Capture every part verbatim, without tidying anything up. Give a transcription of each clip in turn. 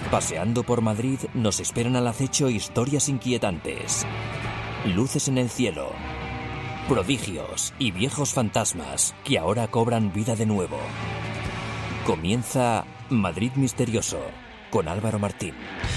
Paseando por Madrid nos esperan al acecho historias inquietantes, luces en el cielo, prodigios y viejos fantasmas que ahora cobran vida de nuevo. Comienza Madrid Misterioso con Álvaro Martín.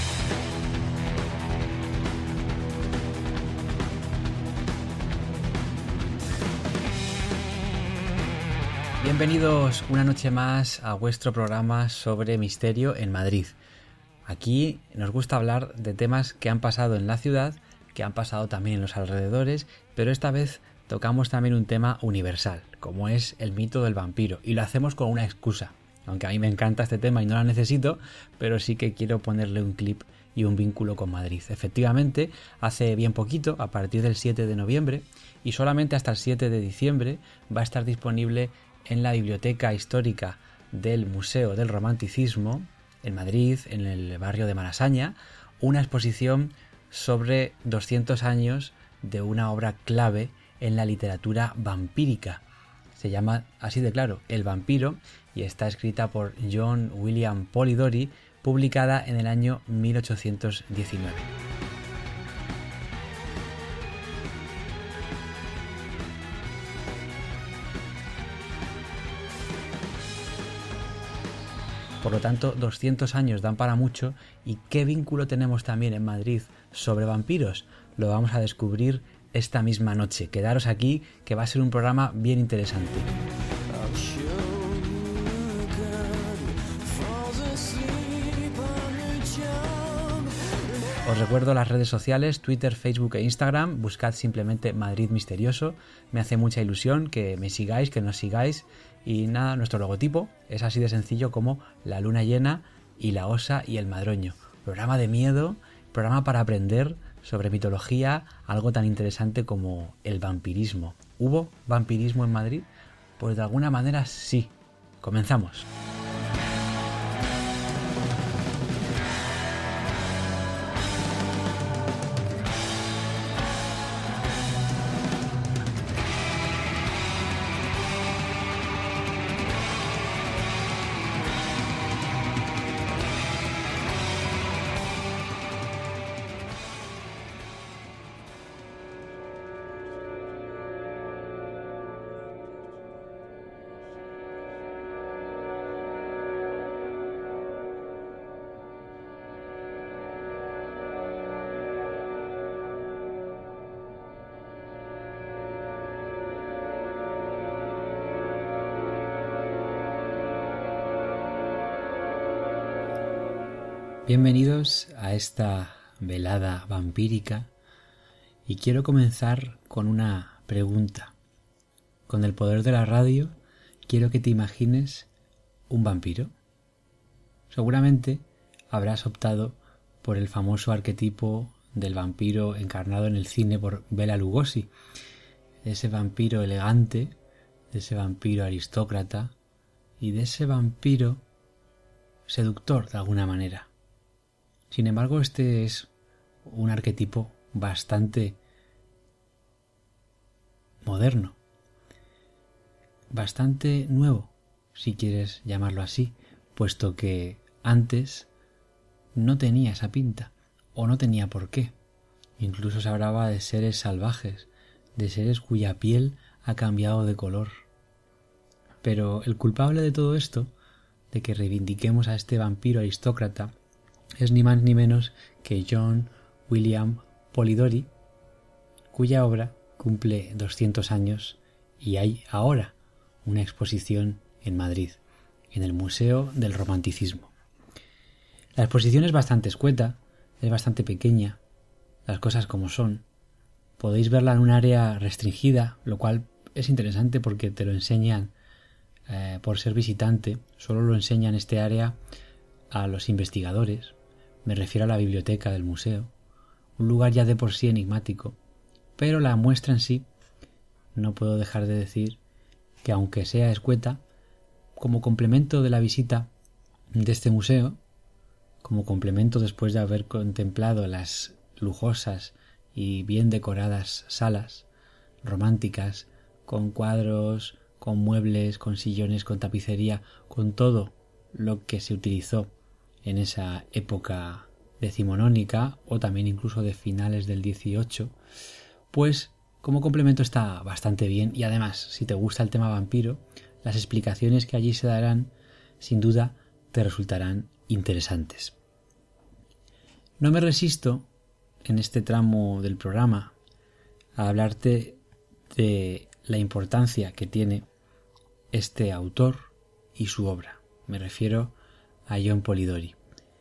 Bienvenidos una noche más a vuestro programa sobre misterio en Madrid. Aquí nos gusta hablar de temas que han pasado en la ciudad, que han pasado también en los alrededores, pero esta vez tocamos también un tema universal, como es el mito del vampiro, y lo hacemos con una excusa. Aunque a mí me encanta este tema y no la necesito, pero sí que quiero ponerle un clip y un vínculo con Madrid. Efectivamente, hace bien poquito, a partir del siete de noviembre, y solamente hasta el siete de diciembre, va a estar disponible en la Biblioteca Histórica del Museo del Romanticismo, en Madrid, en el barrio de Malasaña, una exposición sobre doscientos años de una obra clave en la literatura vampírica. Se llama así de claro, El vampiro, y está escrita por John William Polidori, publicada en el año mil ochocientos diecinueve. Por lo tanto, doscientos años dan para mucho. ¿Y qué vínculo tenemos también en Madrid sobre vampiros? Lo vamos a descubrir esta misma noche. Quedaros aquí, que va a ser un programa bien interesante. Os recuerdo las redes sociales, Twitter, Facebook e Instagram. Buscad simplemente Madrid Misterioso. Me hace mucha ilusión que me sigáis, que nos sigáis. Y nada, nuestro logotipo es así de sencillo como la luna llena y la osa y el madroño. Programa de miedo, programa para aprender sobre mitología, algo tan interesante como el vampirismo. ¿Hubo vampirismo en Madrid? Pues de alguna manera sí. Comenzamos. Bienvenidos a esta velada vampírica y quiero comenzar con una pregunta. Con el poder de la radio quiero que te imagines un vampiro. Seguramente habrás optado por el famoso arquetipo del vampiro encarnado en el cine por Bela Lugosi, de ese vampiro elegante, de ese vampiro aristócrata y de ese vampiro seductor de alguna manera. Sin embargo, este es un arquetipo bastante moderno, bastante nuevo, si quieres llamarlo así, puesto que antes no tenía esa pinta, o no tenía por qué. Incluso se hablaba de seres salvajes, de seres cuya piel ha cambiado de color. Pero el culpable de todo esto, de que reivindiquemos a este vampiro aristócrata, es ni más ni menos que John William Polidori, cuya obra cumple doscientos años y hay ahora una exposición en Madrid, en el Museo del Romanticismo. La exposición es bastante escueta, es bastante pequeña, las cosas como son. Podéis verla en un área restringida, lo cual es interesante porque te lo enseñan eh, por ser visitante, solo lo enseñan este área a los investigadores. Me refiero a la biblioteca del museo, un lugar ya de por sí enigmático, pero la muestra en sí, no puedo dejar de decir que aunque sea escueta, como complemento de la visita de este museo, como complemento después de haber contemplado las lujosas y bien decoradas salas románticas, con cuadros, con muebles, con sillones, con tapicería, con todo lo que se utilizó en esa época decimonónica o también incluso de finales del dieciocho, pues como complemento está bastante bien, y además, si te gusta el tema vampiro, las explicaciones que allí se darán sin duda te resultarán interesantes. No me resisto en este tramo del programa a hablarte de la importancia que tiene este autor y su obra. Me refiero a John Polidori.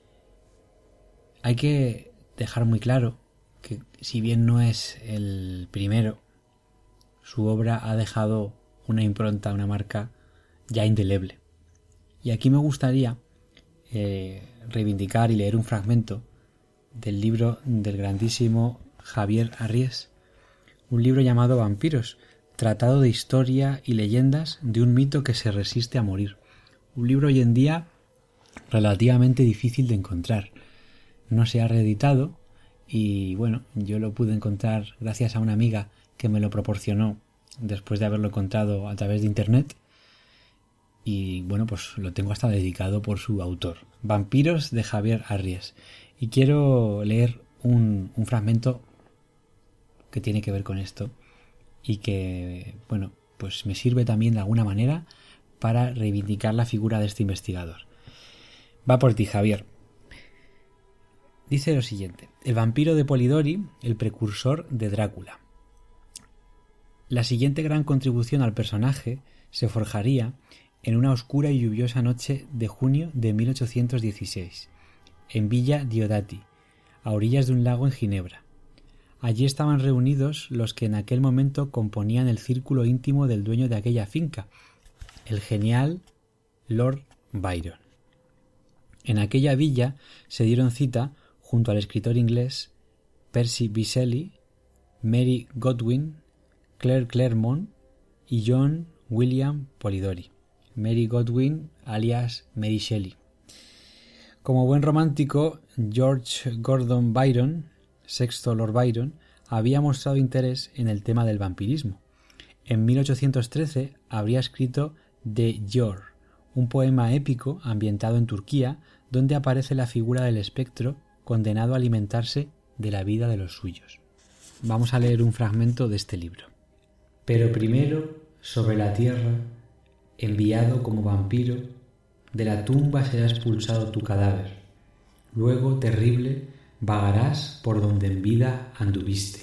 Hay que dejar muy claro que, si bien no es el primero, su obra ha dejado una impronta, una marca ya indeleble. Y aquí me gustaría eh, reivindicar y leer un fragmento del libro del grandísimo Javier Arries, un libro llamado Vampiros, tratado de historia y leyendas de un mito que se resiste a morir. Un libro hoy en día relativamente difícil de encontrar. No se ha reeditado y bueno, yo lo pude encontrar gracias a una amiga que me lo proporcionó después de haberlo encontrado a través de internet, y bueno, pues lo tengo hasta dedicado por su autor, Vampiros, de Javier Arries, y quiero leer un, un fragmento que tiene que ver con esto y que, bueno, pues me sirve también de alguna manera para reivindicar la figura de este investigador. Va por ti, Javier. Dice lo siguiente: el vampiro de Polidori, el precursor de Drácula. La siguiente gran contribución al personaje se forjaría en una oscura y lluviosa noche de junio de mil ochocientos dieciséis, en Villa Diodati, a orillas de un lago en Ginebra. Allí estaban reunidos los que en aquel momento componían el círculo íntimo del dueño de aquella finca, el genial Lord Byron. En aquella villa se dieron cita, junto al escritor inglés Percy Bysshe Shelley, Mary Godwin, Claire Claremont y John William Polidori. Mary Godwin, alias Mary Shelley. Como buen romántico, George Gordon Byron, sexto Lord Byron, había mostrado interés en el tema del vampirismo. En mil ochocientos trece habría escrito De Gior, un poema épico ambientado en Turquía, donde aparece la figura del espectro condenado a alimentarse de la vida de los suyos. Vamos a leer un fragmento de este libro. Pero primero, sobre la tierra, enviado como vampiro, de la tumba será expulsado tu cadáver. Luego, terrible, vagarás por donde en vida anduviste.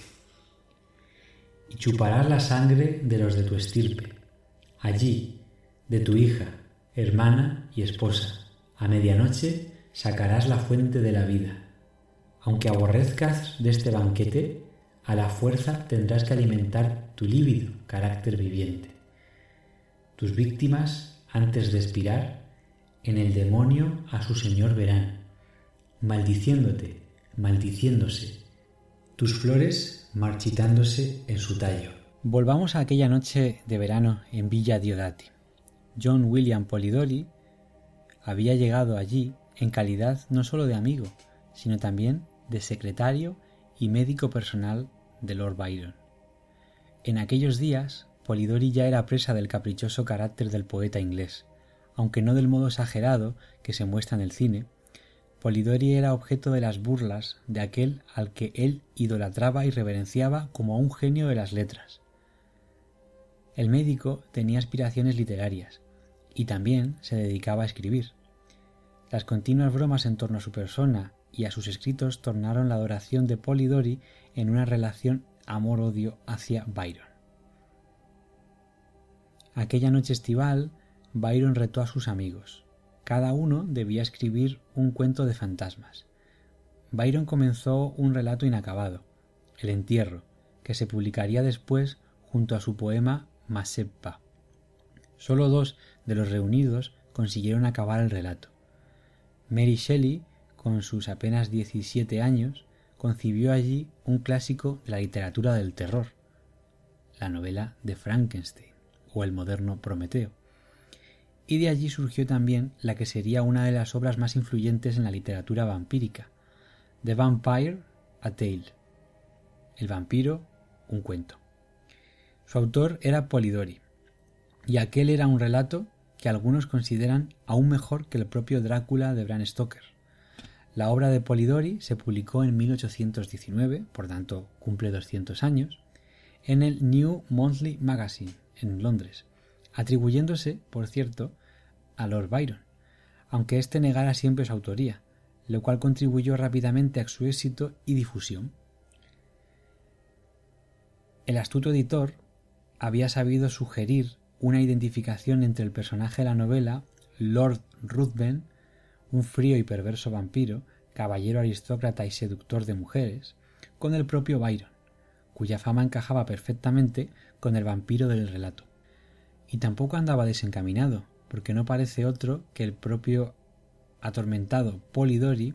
Y chuparás la sangre de los de tu estirpe. Allí, de tu hija, hermana y esposa, a medianoche sacarás la fuente de la vida. Aunque aborrezcas de este banquete, a la fuerza tendrás que alimentar tu lívido carácter viviente. Tus víctimas, antes de expirar, en el demonio a su señor verán, maldiciéndote, maldiciéndose, tus flores marchitándose en su tallo. Volvamos a aquella noche de verano en Villa Diodati. John William Polidori había llegado allí en calidad no solo de amigo, sino también de secretario y médico personal de Lord Byron. En aquellos días, Polidori ya era presa del caprichoso carácter del poeta inglés. Aunque no del modo exagerado que se muestra en el cine, Polidori era objeto de las burlas de aquel al que él idolatraba y reverenciaba como a un genio de las letras. El médico tenía aspiraciones literarias y también se dedicaba a escribir. Las continuas bromas en torno a su persona y a sus escritos tornaron la adoración de Polidori en una relación amor-odio hacia Byron. Aquella noche estival, Byron retó a sus amigos. Cada uno debía escribir un cuento de fantasmas. Byron comenzó un relato inacabado, El entierro, que se publicaría después junto a su poema Mazeppa. Solo dos de los reunidos consiguieron acabar el relato. Mary Shelley, con sus apenas diecisiete años, concibió allí un clásico de la literatura del terror, la novela de Frankenstein o el moderno Prometeo. Y de allí surgió también la que sería una de las obras más influyentes en la literatura vampírica, The Vampire, a Tale. El vampiro, un cuento. Su autor era Polidori, y aquel era un relato que algunos consideran aún mejor que el propio Drácula de Bram Stoker. La obra de Polidori se publicó en mil ochocientos diecinueve, por tanto cumple doscientos años, en el New Monthly Magazine, en Londres, atribuyéndose, por cierto, a Lord Byron, aunque éste negara siempre su autoría, lo cual contribuyó rápidamente a su éxito y difusión. El astuto editor había sabido sugerir una identificación entre el personaje de la novela, Lord Ruthven, un frío y perverso vampiro, caballero aristócrata y seductor de mujeres, con el propio Byron, cuya fama encajaba perfectamente con el vampiro del relato. Y tampoco andaba desencaminado, porque no parece otro que el propio atormentado Polidori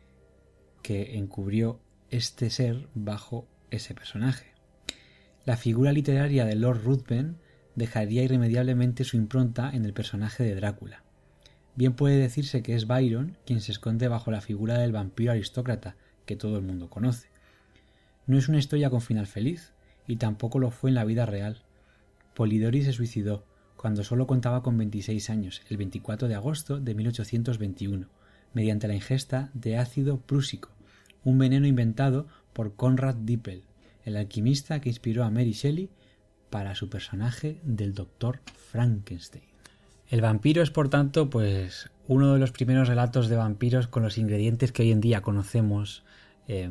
que encubrió este ser bajo ese personaje. La figura literaria de Lord Ruthven dejaría irremediablemente su impronta en el personaje de Drácula. Bien puede decirse que es Byron quien se esconde bajo la figura del vampiro aristócrata que todo el mundo conoce. No es una historia con final feliz, y tampoco lo fue en la vida real. Polidori se suicidó cuando solo contaba con veintiséis años, el veinticuatro de agosto de mil ochocientos veintiuno, mediante la ingesta de ácido prúsico, un veneno inventado por Conrad Dippel, el alquimista que inspiró a Mary Shelley para su personaje del doctor Frankenstein. El vampiro es, por tanto, pues uno de los primeros relatos de vampiros con los ingredientes que hoy en día conocemos eh,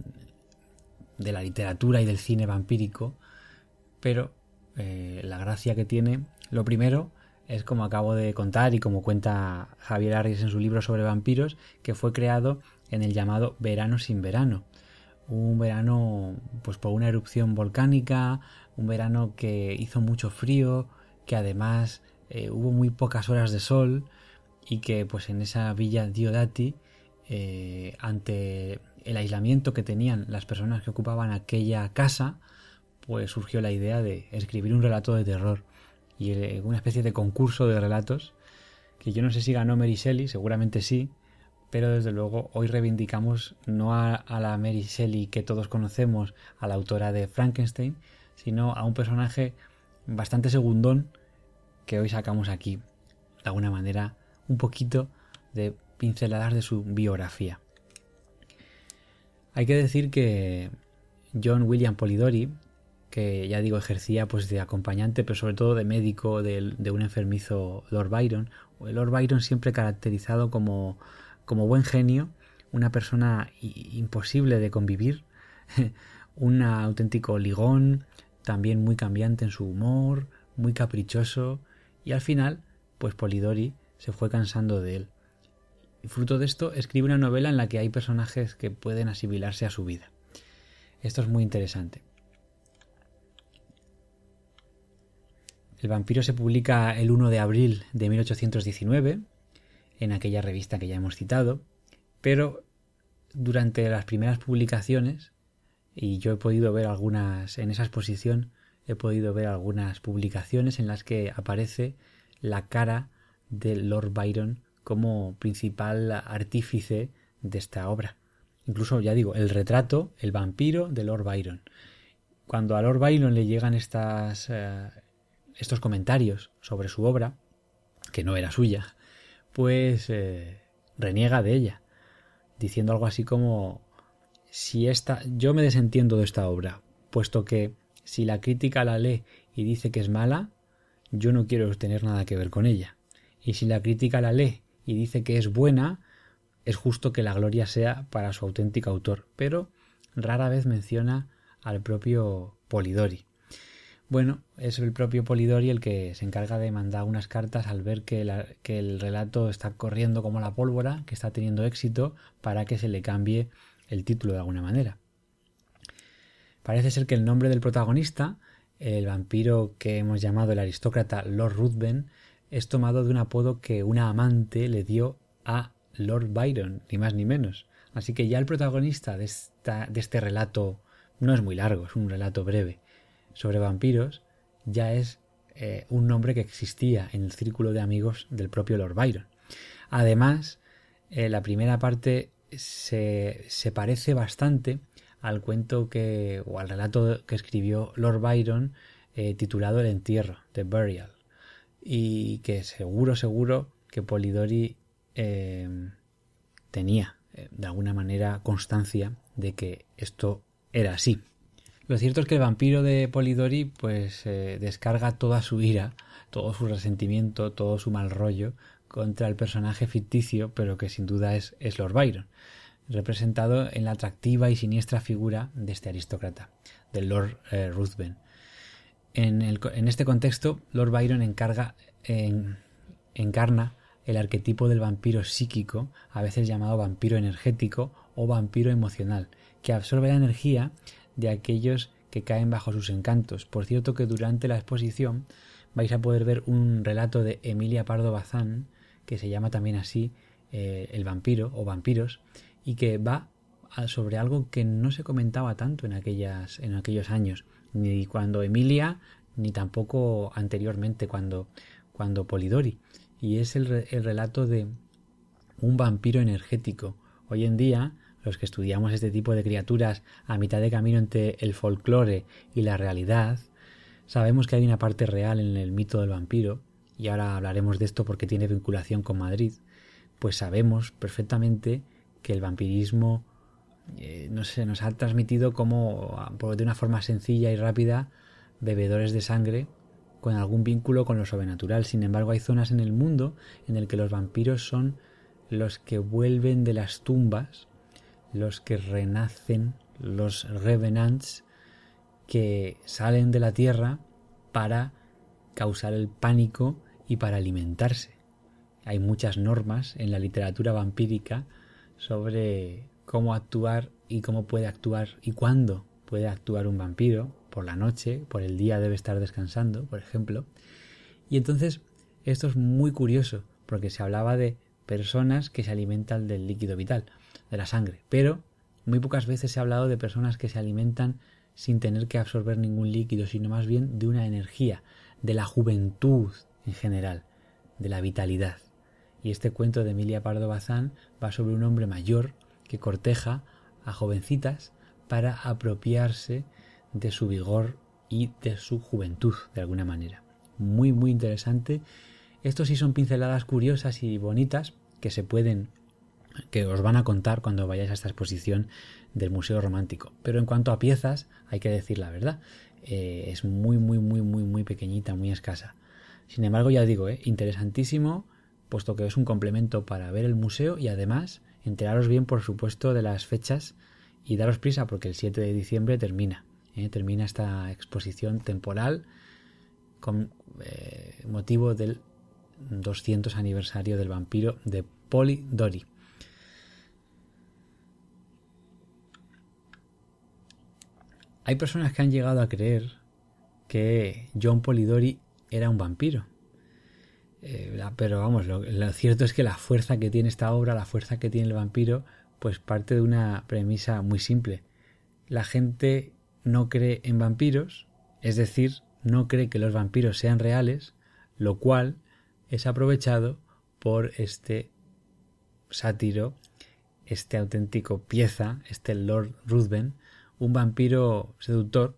de la literatura y del cine vampírico, pero eh, la gracia que tiene, lo primero, es como acabo de contar y como cuenta Javier Arries en su libro sobre vampiros, que fue creado en el llamado verano sin verano. Un verano pues por una erupción volcánica, un verano que hizo mucho frío, que además eh, hubo muy pocas horas de sol y que pues en esa villa Diodati, eh, ante el aislamiento que tenían las personas que ocupaban aquella casa, pues surgió la idea de escribir un relato de terror y eh, una especie de concurso de relatos que yo no sé si ganó Mary Shelley, seguramente sí, pero desde luego hoy reivindicamos no a, a la Mary Shelley que todos conocemos, a la autora de Frankenstein, sino a un personaje bastante segundón que hoy sacamos aquí, de alguna manera, un poquito de pinceladas de su biografía. Hay que decir que John William Polidori, que ya digo ejercía pues de acompañante, pero sobre todo de médico de, de un enfermizo Lord Byron, Lord Byron siempre caracterizado como como buen genio, una persona imposible de convivir, un auténtico ligón, también muy cambiante en su humor, muy caprichoso, y al final, pues Polidori se fue cansando de él. Y fruto de esto, escribe una novela en la que hay personajes que pueden asimilarse a su vida. Esto es muy interesante. El vampiro se publica el uno de abril de mil ochocientos diecinueve, en aquella revista que ya hemos citado, pero durante las primeras publicaciones, y yo he podido ver algunas, en esa exposición, he podido ver algunas publicaciones en las que aparece la cara de Lord Byron como principal artífice de esta obra. Incluso, ya digo, el retrato, el vampiro de Lord Byron. Cuando a Lord Byron le llegan estas, eh, estos comentarios sobre su obra, que no era suya, pues eh, reniega de ella, diciendo algo así como: si esta, yo me desentiendo de esta obra, puesto que si la crítica la lee y dice que es mala, yo no quiero tener nada que ver con ella. Y si la crítica la lee y dice que es buena, es justo que la gloria sea para su auténtico autor. Pero rara vez menciona al propio Polidori. Bueno, es el propio Polidori el que se encarga de mandar unas cartas al ver que, la, que el relato está corriendo como la pólvora, que está teniendo éxito, para que se le cambie el título de alguna manera. Parece ser que el nombre del protagonista, el vampiro que hemos llamado el aristócrata Lord Ruthven, es tomado de un apodo que una amante le dio a Lord Byron, ni más ni menos. Así que ya el protagonista de, esta, de este relato, no es muy largo, es un relato breve, sobre vampiros, ya es eh, un nombre que existía en el círculo de amigos del propio Lord Byron. Además, eh, la primera parte se, se parece bastante al cuento que, o al relato que escribió Lord Byron eh, titulado El entierro, The Burial, y que seguro, seguro que Polidori eh, tenía eh, de alguna manera constancia de que esto era así. Lo cierto es que el vampiro de Polidori pues eh, descarga toda su ira, todo su resentimiento, todo su mal rollo contra el personaje ficticio, pero que sin duda es, es Lord Byron, representado en la atractiva y siniestra figura de este aristócrata, del Lord eh, Ruthven. En, el, en este contexto, Lord Byron encarga, en, encarna el arquetipo del vampiro psíquico, a veces llamado vampiro energético o vampiro emocional, que absorbe la energía de aquellos que caen bajo sus encantos. Por cierto que durante la exposición vais a poder ver un relato de Emilia Pardo Bazán, que se llama también así, eh, El vampiro o vampiros, y que va sobre algo que no se comentaba tanto en, aquellas, en aquellos años, ni cuando Emilia, ni tampoco anteriormente cuando, cuando Polidori, y es el, el relato de un vampiro energético. Hoy en día, los que estudiamos este tipo de criaturas a mitad de camino entre el folclore y la realidad, sabemos que hay una parte real en el mito del vampiro, y ahora hablaremos de esto porque tiene vinculación con Madrid. Pues sabemos perfectamente que el vampirismo eh, no sé, nos ha transmitido como, de una forma sencilla y rápida, bebedores de sangre con algún vínculo con lo sobrenatural. Sin embargo, hay zonas en el mundo en el que los vampiros son los que vuelven de las tumbas, los que renacen, los revenants, que salen de la tierra para causar el pánico y para alimentarse. Hay muchas normas en la literatura vampírica sobre cómo actuar y cómo puede actuar y cuándo puede actuar un vampiro. Por la noche, por el día debe estar descansando, por ejemplo. Y entonces esto es muy curioso porque se hablaba de personas que se alimentan del líquido vital, de la sangre, pero muy pocas veces se ha hablado de personas que se alimentan sin tener que absorber ningún líquido, sino más bien de una energía, de la juventud en general, de la vitalidad. Y este cuento de Emilia Pardo Bazán va sobre un hombre mayor que corteja a jovencitas para apropiarse de su vigor y de su juventud, de alguna manera. Muy, muy interesante. Estos sí son pinceladas curiosas y bonitas que se pueden, que os van a contar cuando vayáis a esta exposición del Museo Romántico. Pero en cuanto a piezas, hay que decir la verdad. Eh, es muy, muy, muy, muy, muy pequeñita, muy escasa. Sin embargo, ya digo, eh, interesantísimo, puesto que es un complemento para ver el museo y además enteraros bien, por supuesto, de las fechas y daros prisa porque el siete de diciembre termina. Eh, termina esta exposición temporal con eh, motivo del doscientos aniversario del vampiro de Polidori. Hay personas que han llegado a creer que John Polidori era un vampiro. Eh, pero vamos, lo, lo cierto es que la fuerza que tiene esta obra, la fuerza que tiene el vampiro, pues parte de una premisa muy simple. La gente no cree en vampiros, es decir, no cree que los vampiros sean reales, lo cual es aprovechado por este sátiro, este auténtico pieza, este Lord Ruthven, un vampiro seductor,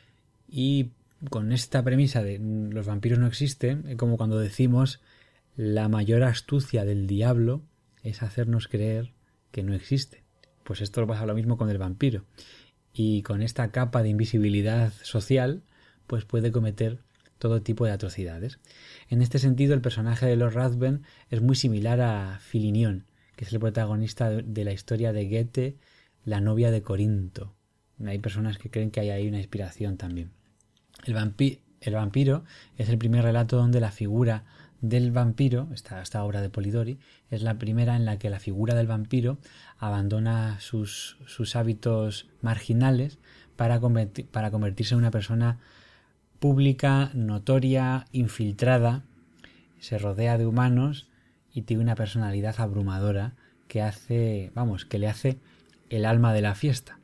y con esta premisa de los vampiros no existen, es como cuando decimos la mayor astucia del diablo es hacernos creer que no existe. Pues esto pasa lo mismo con el vampiro. Y con esta capa de invisibilidad social, pues puede cometer todo tipo de atrocidades. En este sentido, el personaje de Lord Ruthven es muy similar a Filinión, que es el protagonista de la historia de Goethe, La novia de Corinto. Hay personas que creen que hay ahí una inspiración también. El, vampi- el vampiro es el primer relato donde la figura del vampiro, esta, esta obra de Polidori, es la primera en la que la figura del vampiro abandona sus, sus hábitos marginales para, convertir, para convertirse en una persona pública, notoria, infiltrada, se rodea de humanos y tiene una personalidad abrumadora que hace, vamos, que le hace el alma de la fiesta.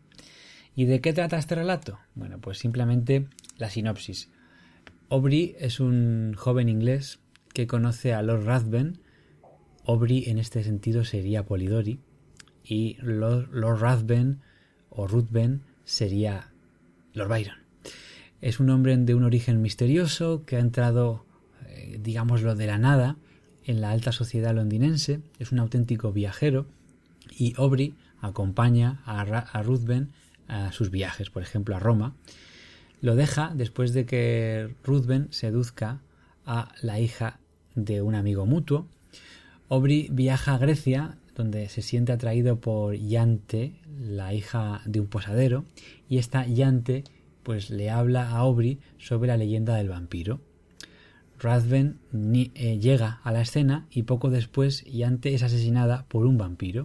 ¿Y de qué trata este relato? Bueno, pues simplemente la sinopsis. Aubrey es un joven inglés que conoce a Lord Ruthven. Aubrey en este sentido sería Polidori y Lord, Lord Ruthven o Ruthven sería Lord Byron. Es un hombre de un origen misterioso que ha entrado, eh, digámoslo, de la nada en la alta sociedad londinense. Es un auténtico viajero y Aubrey acompaña a, Ra- a Ruthven a sus viajes, por ejemplo a Roma. Lo deja después de que Ruthven seduzca a la hija de un amigo mutuo. Aubrey viaja a Grecia, donde se siente atraído por Iante, la hija de un posadero, y esta Iante pues le habla a Aubrey sobre la leyenda del vampiro. Ruthven ni, eh, llega a la escena y poco después Iante es asesinada por un vampiro.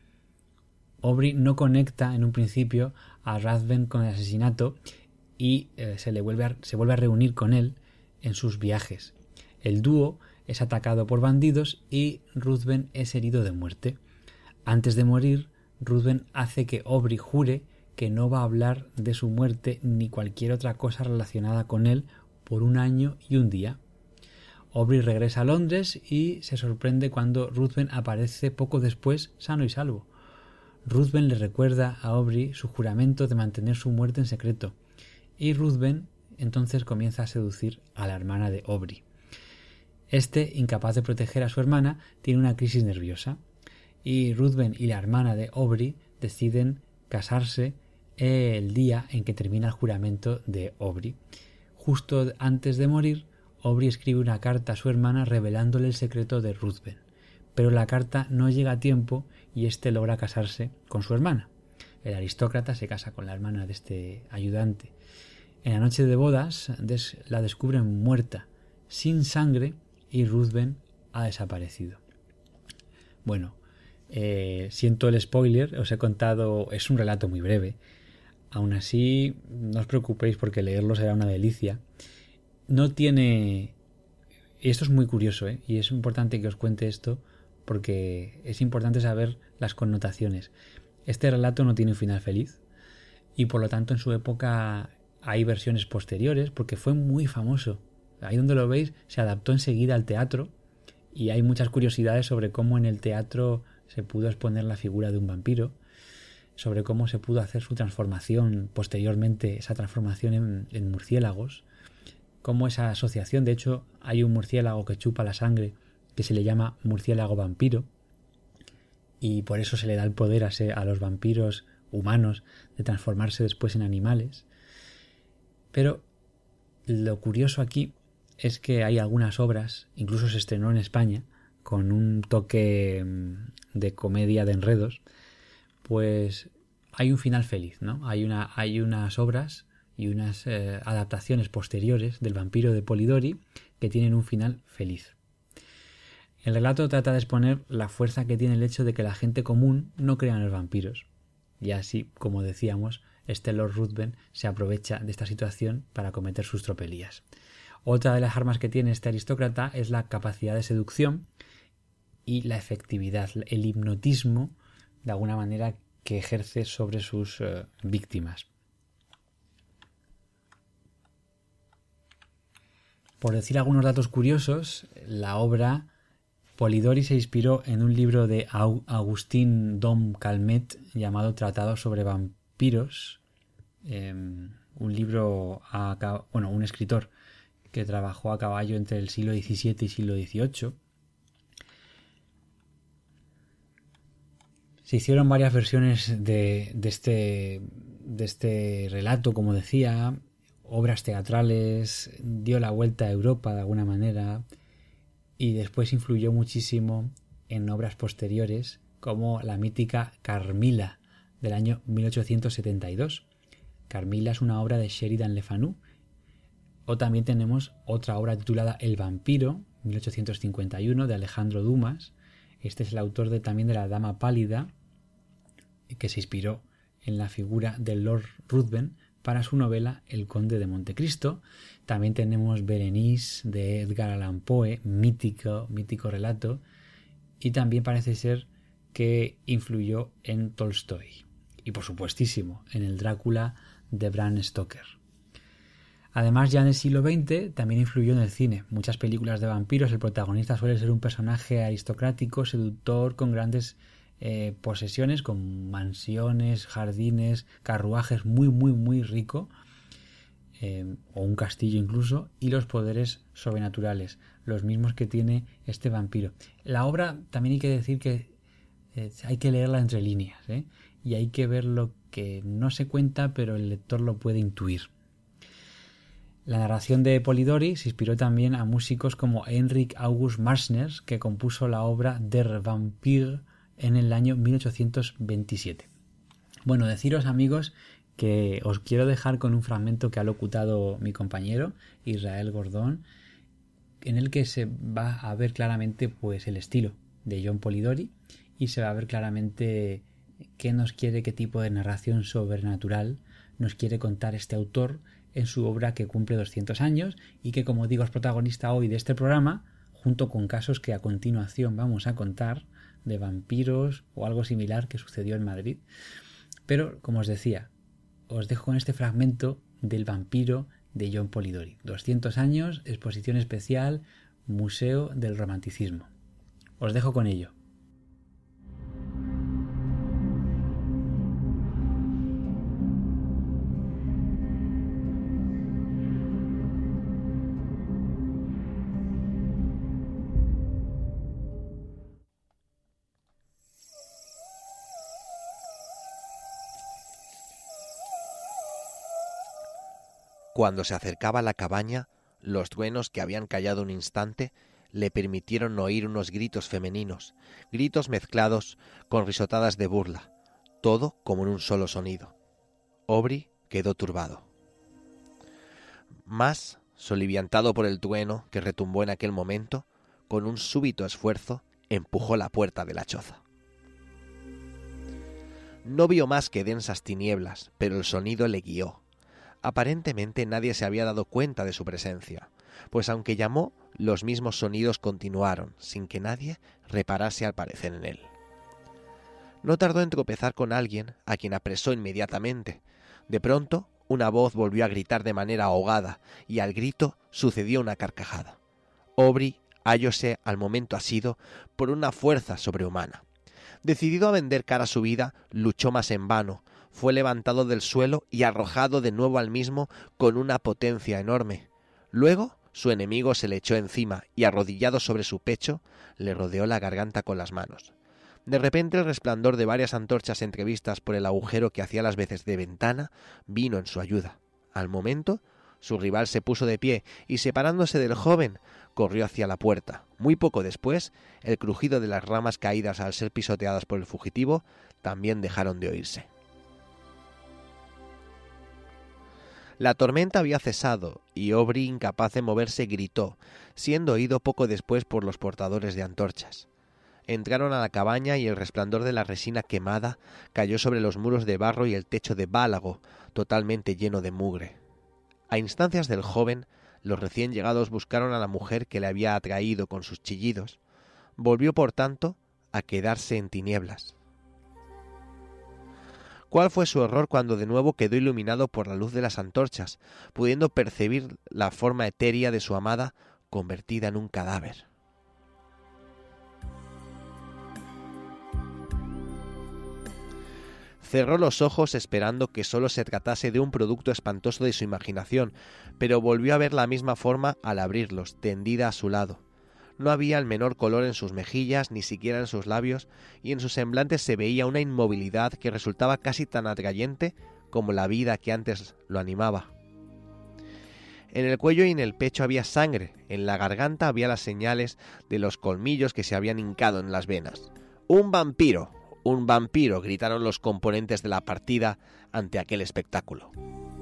Aubrey no conecta en un principio a Ruthven con el asesinato y eh, se, le vuelve a, se vuelve a reunir con él en sus viajes. El dúo es atacado por bandidos y Ruthven es herido de muerte. Antes de morir, Ruthven hace que Aubrey jure que no va a hablar de su muerte ni cualquier otra cosa relacionada con él por un año y un día. Aubrey regresa a Londres y se sorprende cuando Ruthven aparece poco después sano y salvo. Ruthven le recuerda a Aubrey su juramento de mantener su muerte en secreto y Ruthven entonces comienza a seducir a la hermana de Aubrey. Este, incapaz de proteger a su hermana, tiene una crisis nerviosa y Ruthven y la hermana de Aubrey deciden casarse el día en que termina el juramento de Aubrey. Justo antes de morir, Aubrey escribe una carta a su hermana revelándole el secreto de Ruthven, pero la carta no llega a tiempo y éste logra casarse con su hermana. El aristócrata se casa con la hermana de este ayudante. En la noche de bodas des- la descubren muerta, sin sangre, y Ruthven ha desaparecido. Bueno, eh, siento el spoiler, os he contado, es un relato muy breve. Aún así, no os preocupéis porque leerlo será una delicia. No tiene... Esto es muy curioso, ¿eh? Y es importante que os cuente esto porque es importante saber las connotaciones. Este relato no tiene un final feliz y por lo tanto en su época hay versiones posteriores porque fue muy famoso. Ahí donde lo veis se adaptó enseguida al teatro y hay muchas curiosidades sobre cómo en el teatro se pudo exponer la figura de un vampiro, sobre cómo se pudo hacer su transformación posteriormente, esa transformación en, en murciélagos, cómo esa asociación, de hecho hay un murciélago que chupa la sangre que se le llama murciélago vampiro y por eso se le da el poder a, ser, a los vampiros humanos de transformarse después en animales. Pero lo curioso aquí es que hay algunas obras, incluso se estrenó en España, con un toque de comedia de enredos, pues hay un final feliz, ¿no? Hay, una, hay unas obras y unas eh, adaptaciones posteriores del vampiro de Polidori que tienen un final feliz. El relato trata de exponer la fuerza que tiene el hecho de que la gente común no crea en los vampiros. Y así, como decíamos, este Lord Ruthven se aprovecha de esta situación para cometer sus tropelías. Otra de las armas que tiene este aristócrata es la capacidad de seducción y la efectividad, el hipnotismo, de alguna manera, que ejerce sobre sus uh, víctimas. Por decir algunos datos curiosos, la obra Polidori se inspiró en un libro de Agustín Dom Calmet llamado Tratado sobre vampiros, eh, un libro, a, bueno, un escritor que trabajó a caballo entre el siglo diecisiete y siglo dieciocho. Se hicieron varias versiones de, de, este, de este relato, como decía, obras teatrales, dio la vuelta a Europa de alguna manera y después influyó muchísimo en obras posteriores como la mítica Carmila del año mil ochocientos setenta y dos. Carmila es una obra de Sheridan Le Fanu. O también tenemos otra obra titulada El vampiro, mil ochocientos cincuenta y uno, de Alejandro Dumas. Este es el autor de, también de La dama pálida, que se inspiró en la figura de Lord Ruthven para su novela El conde de Montecristo. También tenemos Berenice de Edgar Allan Poe, mítico, mítico relato. Y también parece ser que influyó en Tolstoy. Y por supuestísimo, en el Drácula de Bram Stoker. Además, ya en el siglo veinte también influyó en el cine. Muchas películas de vampiros, el protagonista suele ser un personaje aristocrático, seductor, con grandes eh, posesiones, con mansiones, jardines, carruajes, muy, muy, muy rico, eh, o un castillo incluso, y los poderes sobrenaturales, los mismos que tiene este vampiro. La obra, también hay que decir que Eh, hay que leerla entre líneas, ¿eh? Y hay que ver lo que no se cuenta, pero el lector lo puede intuir. La narración de Polidori se inspiró también a músicos como Heinrich August Marschner, que compuso la obra Der Vampir en el año mil ochocientos veintisiete. Bueno, deciros, amigos, que os quiero dejar con un fragmento que ha locutado mi compañero Israel Gordón, en el que se va a ver claramente pues el estilo de John Polidori y se va a ver claramente qué nos quiere, qué tipo de narración sobrenatural nos quiere contar este autor en su obra que cumple doscientos años y que, como digo, es protagonista hoy de este programa, junto con casos que a continuación vamos a contar de vampiros o algo similar que sucedió en Madrid. Pero, como os decía, os dejo con este fragmento del vampiro de John Polidori. doscientos años, exposición especial, Museo del Romanticismo. Os dejo con ello. Cuando se acercaba a la cabaña, los truenos, que habían callado un instante, le permitieron oír unos gritos femeninos, gritos mezclados con risotadas de burla, todo como en un solo sonido. Aubrey quedó turbado. Mas, soliviantado por el trueno que retumbó en aquel momento, con un súbito esfuerzo, empujó la puerta de la choza. No vio más que densas tinieblas, pero el sonido le guió. Aparentemente nadie se había dado cuenta de su presencia, pues aunque llamó, los mismos sonidos continuaron, sin que nadie reparase al parecer en él. No tardó en tropezar con alguien, a quien apresó inmediatamente. De pronto, una voz volvió a gritar de manera ahogada, y al grito sucedió una carcajada. Aubrey hallóse al momento asido por una fuerza sobrehumana. Decidido a vender cara a su vida, luchó más en vano. Fue levantado del suelo y arrojado de nuevo al mismo con una potencia enorme. Luego su enemigo se le echó encima y, arrodillado sobre su pecho, le rodeó la garganta con las manos. De repente el resplandor de varias antorchas entrevistas por el agujero que hacía las veces de ventana vino en su ayuda. Al momento, su rival se puso de pie y, separándose del joven, corrió hacia la puerta. Muy poco después, el crujido de las ramas caídas al ser pisoteadas por el fugitivo también dejaron de oírse. La tormenta había cesado y Aubrey, incapaz de moverse, gritó, siendo oído poco después por los portadores de antorchas. Entraron a la cabaña y el resplandor de la resina quemada cayó sobre los muros de barro y el techo de bálago, totalmente lleno de mugre. A instancias del joven, los recién llegados buscaron a la mujer que le había atraído con sus chillidos. Volvió, por tanto, a quedarse en tinieblas. ¿Cuál fue su horror cuando de nuevo quedó iluminado por la luz de las antorchas, pudiendo percibir la forma etérea de su amada convertida en un cadáver? Cerró los ojos esperando que solo se tratase de un producto espantoso de su imaginación, pero volvió a ver la misma forma al abrirlos, tendida a su lado. No había el menor color en sus mejillas, ni siquiera en sus labios, y en sus semblantes se veía una inmovilidad que resultaba casi tan atrayente como la vida que antes lo animaba. En el cuello y en el pecho había sangre, en la garganta había las señales de los colmillos que se habían hincado en las venas. ¡Un vampiro! ¡Un vampiro!, gritaron los componentes de la partida ante aquel espectáculo.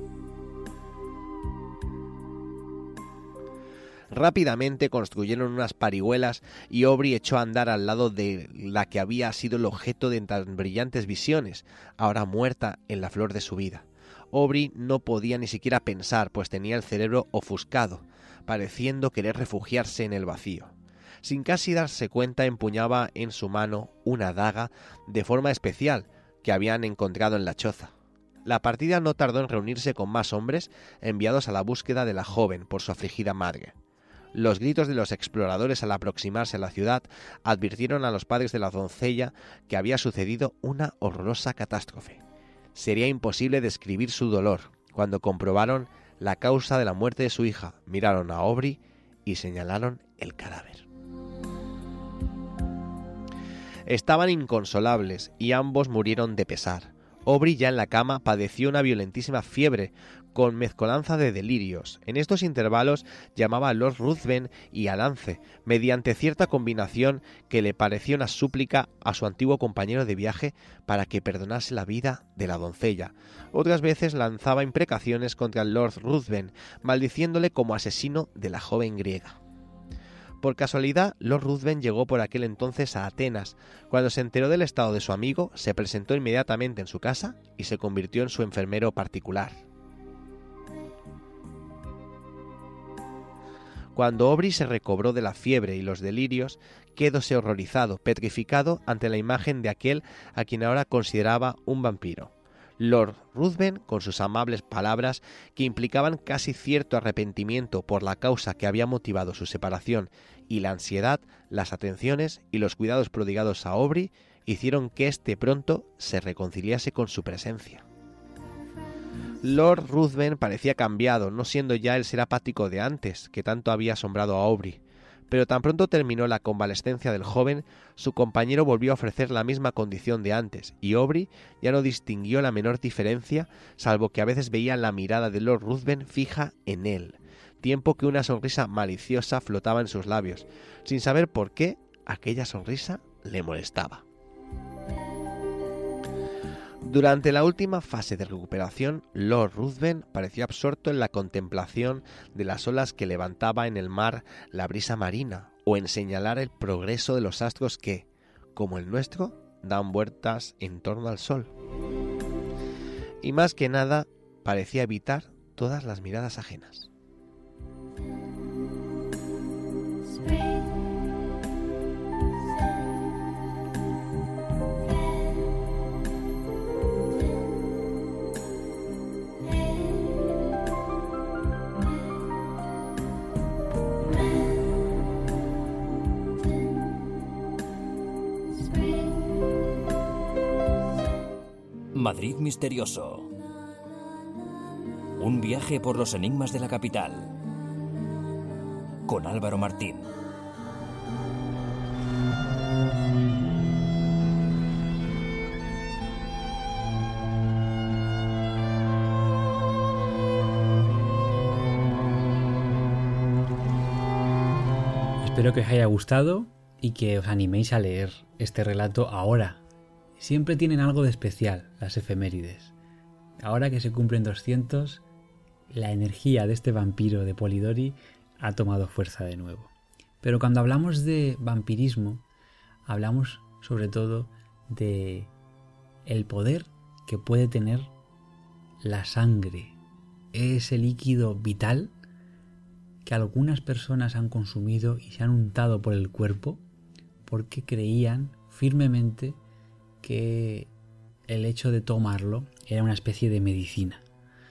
Rápidamente construyeron unas parihuelas y Aubrey echó a andar al lado de la que había sido el objeto de tan brillantes visiones, ahora muerta en la flor de su vida. Aubrey no podía ni siquiera pensar, pues tenía el cerebro ofuscado, pareciendo querer refugiarse en el vacío. Sin casi darse cuenta, empuñaba en su mano una daga de forma especial que habían encontrado en la choza. La partida no tardó en reunirse con más hombres enviados a la búsqueda de la joven por su afligida madre. Los gritos de los exploradores al aproximarse a la ciudad advirtieron a los padres de la doncella que había sucedido una horrorosa catástrofe. Sería imposible describir su dolor cuando comprobaron la causa de la muerte de su hija, miraron a Aubrey y señalaron el cadáver. Estaban inconsolables y ambos murieron de pesar. Aubrey, ya en la cama, padeció una violentísima fiebre con mezcolanza de delirios. En estos intervalos llamaba a Lord Ruthven y a Lance, mediante cierta combinación que le pareció una súplica a su antiguo compañero de viaje para que perdonase la vida de la doncella. Otras veces lanzaba imprecaciones contra el Lord Ruthven, maldiciéndole como asesino de la joven griega. Por casualidad, Lord Ruthven llegó por aquel entonces a Atenas. Cuando se enteró del estado de su amigo, se presentó inmediatamente en su casa y se convirtió en su enfermero particular. Cuando Aubrey se recobró de la fiebre y los delirios, quedóse horrorizado, petrificado ante la imagen de aquel a quien ahora consideraba un vampiro. Lord Ruthven, con sus amables palabras, que implicaban casi cierto arrepentimiento por la causa que había motivado su separación, y la ansiedad, las atenciones y los cuidados prodigados a Aubrey, hicieron que éste pronto se reconciliase con su presencia. Lord Ruthven parecía cambiado, no siendo ya el ser apático de antes, que tanto había asombrado a Aubrey. Pero tan pronto terminó la convalescencia del joven, su compañero volvió a ofrecer la misma condición de antes, y Aubrey ya no distinguió la menor diferencia, salvo que a veces veía la mirada de Lord Ruthven fija en él, tiempo que una sonrisa maliciosa flotaba en sus labios. Sin saber por qué, aquella sonrisa le molestaba. Durante la última fase de recuperación, Lord Ruthven pareció absorto en la contemplación de las olas que levantaba en el mar la brisa marina, o en señalar el progreso de los astros que, como el nuestro, dan vueltas en torno al sol. Y más que nada, parecía evitar todas las miradas ajenas. Madrid misterioso. Un viaje por los enigmas de la capital. Con Álvaro Martín. Espero que os haya gustado y que os animéis a leer este relato ahora. Siempre tienen algo de especial las efemérides. Ahora que se cumplen doscientos, la energía de este vampiro de Polidori ha tomado fuerza de nuevo. Pero cuando hablamos de vampirismo, hablamos sobre todo de el poder que puede tener la sangre, ese líquido vital que algunas personas han consumido y se han untado por el cuerpo porque creían firmemente que el hecho de tomarlo era una especie de medicina.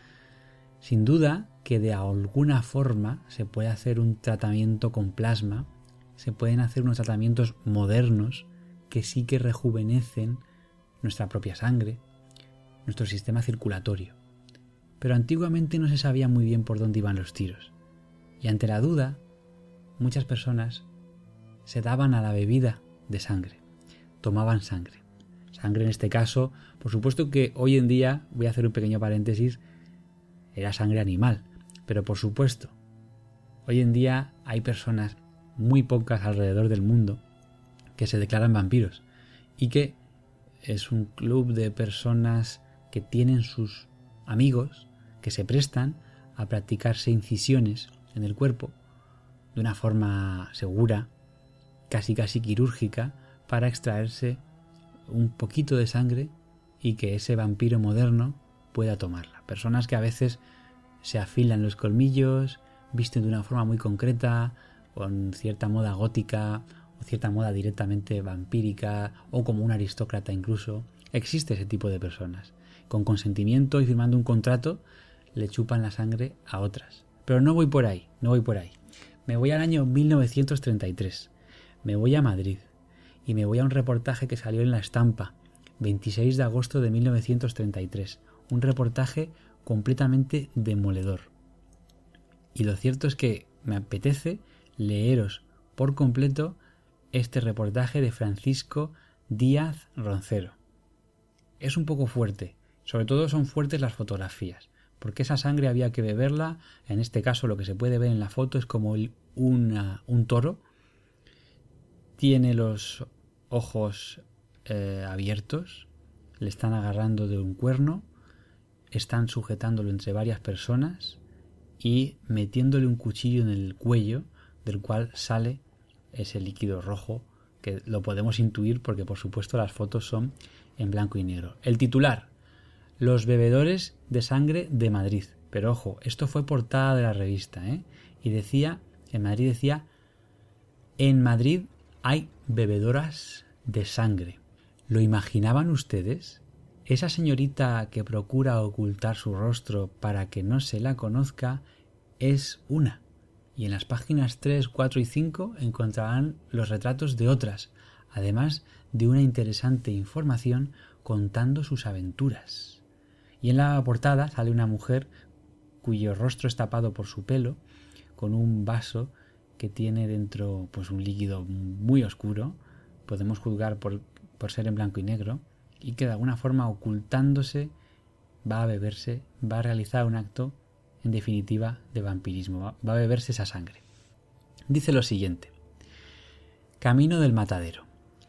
Sin duda que de alguna forma se puede hacer un tratamiento con plasma, se pueden hacer unos tratamientos modernos que sí que rejuvenecen nuestra propia sangre, nuestro sistema circulatorio. Pero antiguamente no se sabía muy bien por dónde iban los tiros. Y ante la duda, muchas personas se daban a la bebida de sangre, tomaban sangre. Sangre en este caso, por supuesto que hoy en día, voy a hacer un pequeño paréntesis, era sangre animal, pero por supuesto, hoy en día hay personas, muy pocas alrededor del mundo, que se declaran vampiros y que es un club de personas que tienen sus amigos que se prestan a practicarse incisiones en el cuerpo de una forma segura, casi casi quirúrgica, para extraerse un poquito de sangre y que ese vampiro moderno pueda tomarla. Personas que a veces se afilan los colmillos, visten de una forma muy concreta, con cierta moda gótica o cierta moda directamente vampírica o como un aristócrata incluso. Existe ese tipo de personas. Con consentimiento y firmando un contrato le chupan la sangre a otras. Pero no voy por ahí, no voy por ahí. Me voy al año mil novecientos treinta y tres. Me voy a Madrid. Y me voy a un reportaje que salió en La Estampa, veintiséis de agosto de mil novecientos treinta y tres. Un reportaje completamente demoledor. Y lo cierto es que me apetece leeros por completo este reportaje de Francisco Díaz Roncero. Es un poco fuerte, sobre todo son fuertes las fotografías, porque esa sangre había que beberla. En este caso lo que se puede ver en la foto es como una, un toro. Tiene los ojos eh, abiertos, le están agarrando de un cuerno, están sujetándolo entre varias personas y metiéndole un cuchillo en el cuello, del cual sale ese líquido rojo, que lo podemos intuir porque por supuesto las fotos son en blanco y negro. El titular: los bebedores de sangre de Madrid. Pero ojo, esto fue portada de la revista, ¿eh? Y decía, en Madrid decía, en Madrid hay bebedoras de sangre. ¿Lo imaginaban ustedes? Esa señorita que procura ocultar su rostro para que no se la conozca es una. Y en las páginas tres, cuatro y cinco encontrarán los retratos de otras, además de una interesante información contando sus aventuras. Y en la portada sale una mujer cuyo rostro es tapado por su pelo, con un vaso que tiene dentro pues un líquido muy oscuro, podemos juzgar por, por ser en blanco y negro, y que de alguna forma ocultándose va a beberse, va a realizar un acto en definitiva de vampirismo, va, va a beberse esa sangre. Dice lo siguiente: camino del matadero.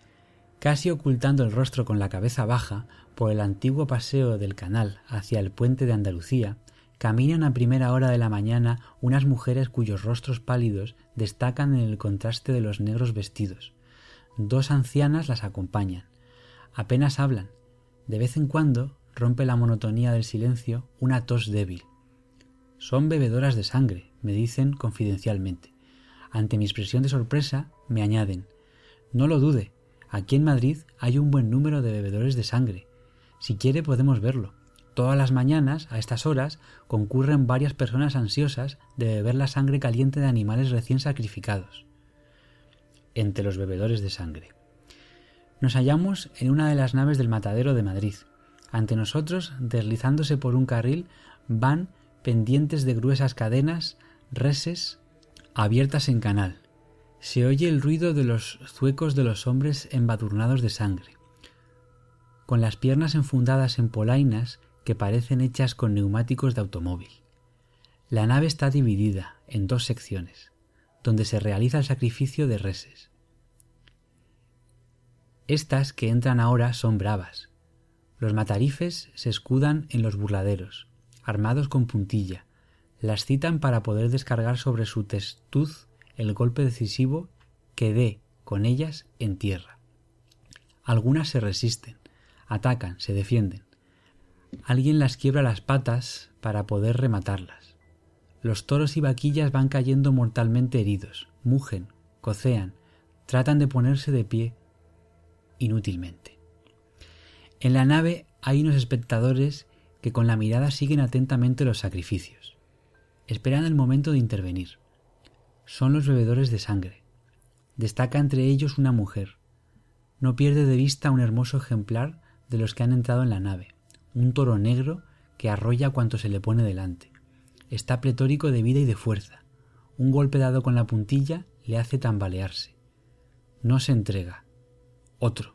Casi ocultando el rostro con la cabeza baja, por el antiguo paseo del Canal hacia el puente de Andalucía, caminan a primera hora de la mañana unas mujeres cuyos rostros pálidos destacan en el contraste de los negros vestidos. Dos ancianas las acompañan. Apenas hablan. De vez en cuando rompe la monotonía del silencio una tos débil. Son bebedoras de sangre, me dicen confidencialmente. Ante mi expresión de sorpresa, me añaden: no lo dude, aquí en Madrid hay un buen número de bebedores de sangre. Si quiere podemos verlo. Todas las mañanas, a estas horas, concurren varias personas ansiosas de beber la sangre caliente de animales recién sacrificados. Entre los bebedores de sangre. Nos hallamos en una de las naves del matadero de Madrid. Ante nosotros, deslizándose por un carril, van pendientes de gruesas cadenas, reses abiertas en canal. Se oye el ruido de los zuecos de los hombres embadurnados de sangre, con las piernas enfundadas en polainas que parecen hechas con neumáticos de automóvil. La nave está dividida en dos secciones, donde se realiza el sacrificio de reses. Estas que entran ahora son bravas. Los matarifes se escudan en los burladeros, armados con puntilla. Las citan para poder descargar sobre su testuz el golpe decisivo que dé con ellas en tierra. Algunas se resisten, atacan, se defienden. Alguien las quiebra las patas para poder rematarlas. Los toros y vaquillas van cayendo mortalmente heridos, mugen, cocean, tratan de ponerse de pie inútilmente. En la nave hay unos espectadores que con la mirada siguen atentamente los sacrificios. Esperan el momento de intervenir. Son los bebedores de sangre. Destaca entre ellos una mujer. No pierde de vista un hermoso ejemplar de los que han entrado en la nave, un toro negro que arrolla cuanto se le pone delante. Está pletórico de vida y de fuerza. Un golpe dado con la puntilla le hace tambalearse. No se entrega. Otro.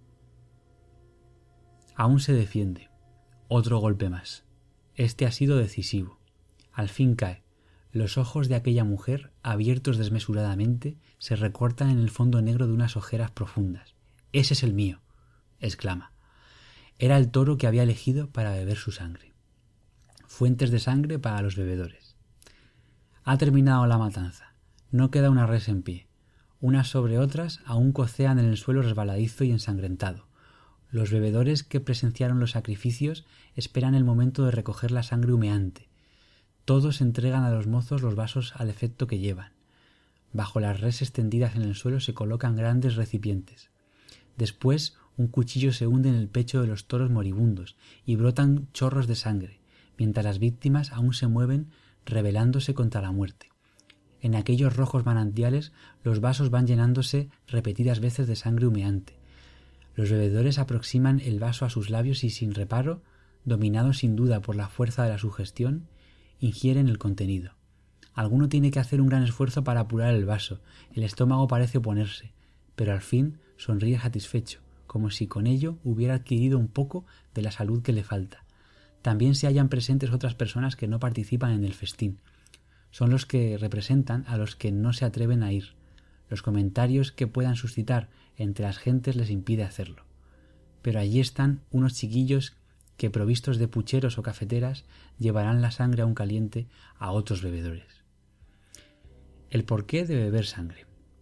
Aún se defiende. Otro golpe más. Este ha sido decisivo. Al fin cae. Los ojos de aquella mujer, abiertos desmesuradamente, se recortan en el fondo negro de unas ojeras profundas. «Ese es el mío», exclama. Era el toro que había elegido para beber su sangre. Fuentes de sangre para los bebedores. Ha terminado la matanza. No queda una res en pie. Unas sobre otras aún cocean en el suelo resbaladizo y ensangrentado. Los bebedores que presenciaron los sacrificios esperan el momento de recoger la sangre humeante. Todos entregan a los mozos los vasos al efecto que llevan. Bajo las reses tendidas en el suelo se colocan grandes recipientes. Después un cuchillo se hunde en el pecho de los toros moribundos y brotan chorros de sangre, mientras las víctimas aún se mueven rebelándose contra la muerte. En aquellos rojos manantiales los vasos van llenándose repetidas veces de sangre humeante. Los bebedores aproximan el vaso a sus labios y sin reparo, dominados sin duda por la fuerza de la sugestión, ingieren el contenido. Alguno tiene que hacer un gran esfuerzo para apurar el vaso, el estómago parece oponerse, pero al fin sonríe satisfecho, como si con ello hubiera adquirido un poco de la salud que le falta. También se hallan presentes otras personas que no participan en el festín. Son los que representan a los que no se atreven a ir. Los comentarios que puedan suscitar entre las gentes les impide hacerlo. Pero allí están unos chiquillos que, provistos de pucheros o cafeteras, llevarán la sangre aún caliente a otros bebedores. El porqué de beber sangre.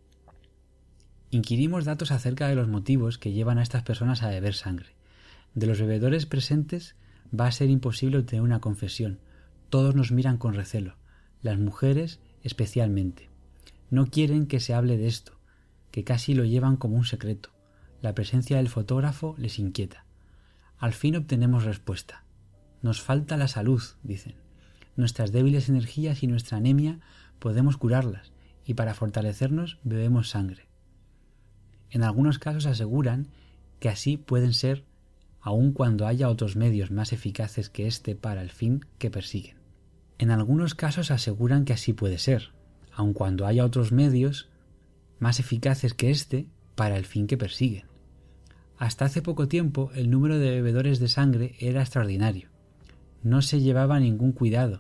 Inquirimos datos acerca de los motivos que llevan a estas personas a beber sangre. De los bebedores presentes va a ser imposible obtener una confesión. Todos nos miran con recelo, las mujeres especialmente. No quieren que se hable de esto, que casi lo llevan como un secreto. La presencia del fotógrafo les inquieta. Al fin obtenemos respuesta. Nos falta la salud, dicen. Nuestras débiles energías y nuestra anemia podemos curarlas, y para fortalecernos bebemos sangre. En algunos casos aseguran que así pueden ser aun cuando haya otros medios más eficaces que este para el fin que persiguen. En algunos casos aseguran que así puede ser, aun cuando haya otros medios más eficaces que este para el fin que persiguen. Hasta hace poco tiempo el número de bebedores de sangre era extraordinario. No se llevaba ningún cuidado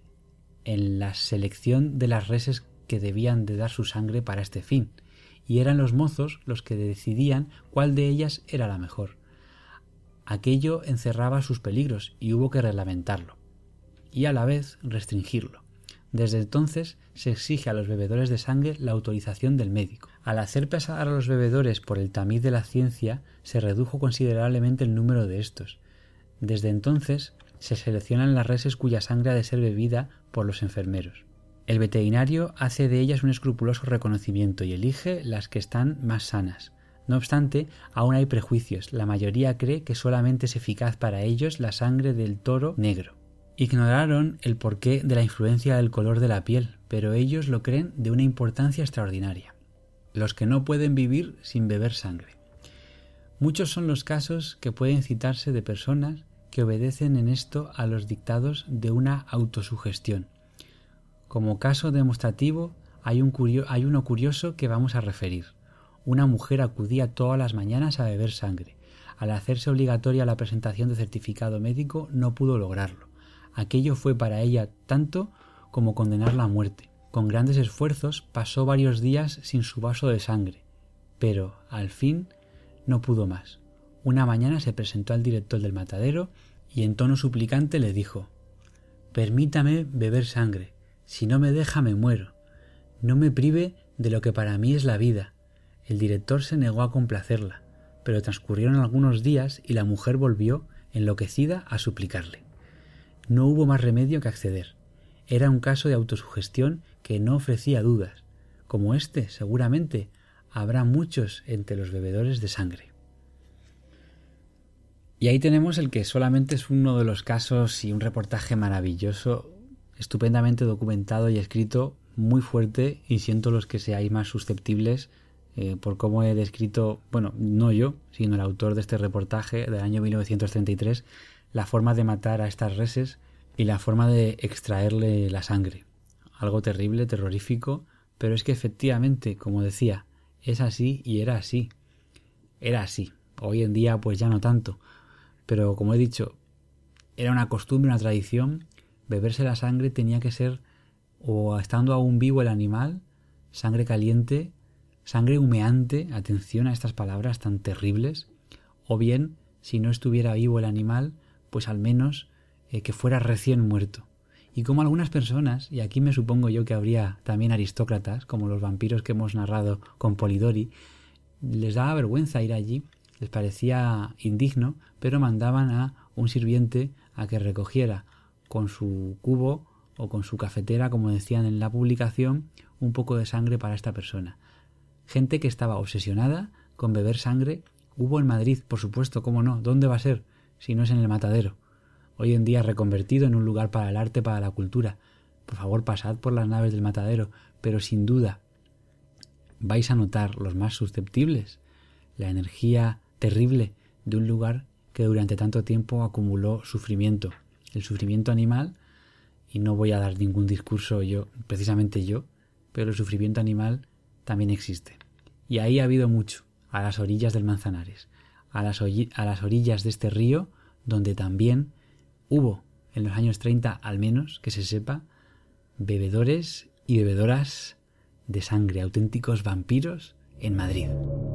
en la selección de las reses que debían de dar su sangre para este fin, y eran los mozos los que decidían cuál de ellas era la mejor. Aquello encerraba sus peligros y hubo que reglamentarlo, y a la vez restringirlo. Desde entonces se exige a los bebedores de sangre la autorización del médico. Al hacer pasar a los bebedores por el tamiz de la ciencia, se redujo considerablemente el número de estos. Desde entonces se seleccionan las reses cuya sangre ha de ser bebida por los enfermeros. El veterinario hace de ellas un escrupuloso reconocimiento y elige las que están más sanas. No obstante, aún hay prejuicios. La mayoría cree que solamente es eficaz para ellos la sangre del toro negro. Ignoraron el porqué de la influencia del color de la piel, pero ellos lo creen de una importancia extraordinaria. Los que no pueden vivir sin beber sangre. Muchos son los casos que pueden citarse de personas que obedecen en esto a los dictados de una autosugestión. Como caso demostrativo, hay, un curio- hay uno curioso que vamos a referir. Una mujer acudía todas las mañanas a beber sangre. Al hacerse obligatoria la presentación de certificado médico, no pudo lograrlo. Aquello fue para ella tanto como condenarla a muerte. Con grandes esfuerzos pasó varios días sin su vaso de sangre, pero al fin no pudo más. Una mañana se presentó al director del matadero y en tono suplicante le dijo: «Permítame beber sangre. Si no me deja me muero. No me prive de lo que para mí es la vida». El director se negó a complacerla, pero transcurrieron algunos días y la mujer volvió, enloquecida, a suplicarle. No hubo más remedio que acceder. Era un caso de autosugestión que no ofrecía dudas. Como este, seguramente, habrá muchos entre los bebedores de sangre. Y ahí tenemos el que solamente es uno de los casos y un reportaje maravilloso, estupendamente documentado y escrito, muy fuerte, y siento los que seáis más susceptibles eh, por cómo he descrito, bueno, no yo, sino el autor de este reportaje del año mil novecientos treinta y tres, la forma de matar a estas reses y la forma de extraerle la sangre. Algo terrible, terrorífico, pero es que efectivamente, como decía, es así y era así. Era así. Hoy en día pues ya no tanto. Pero como he dicho, era una costumbre, una tradición. Beberse la sangre tenía que ser, o estando aún vivo el animal, sangre caliente, sangre humeante, atención a estas palabras tan terribles, o bien, si no estuviera vivo el animal, pues al menos eh, que fuera recién muerto. Y como algunas personas, y aquí me supongo yo que habría también aristócratas, como los vampiros que hemos narrado con Polidori, les daba vergüenza ir allí, les parecía indigno, pero mandaban a un sirviente a que recogiera con su cubo o con su cafetera, como decían en la publicación, un poco de sangre para esta persona. Gente que estaba obsesionada con beber sangre. Hubo en Madrid, por supuesto, cómo no. ¿Dónde va a ser si no es en el matadero? Hoy en día reconvertido en un lugar para el arte, para la cultura. Por favor, pasad por las naves del matadero, pero sin duda vais a notar, los más susceptibles, la energía terrible de un lugar que durante tanto tiempo acumuló sufrimiento. El sufrimiento animal, y no voy a dar ningún discurso yo, precisamente yo, pero el sufrimiento animal también existe. Y ahí ha habido mucho, a las orillas del Manzanares. a las, a las orillas de este río, donde también hubo, en los años treinta al menos, que se sepa, bebedores y bebedoras de sangre, auténticos vampiros en Madrid.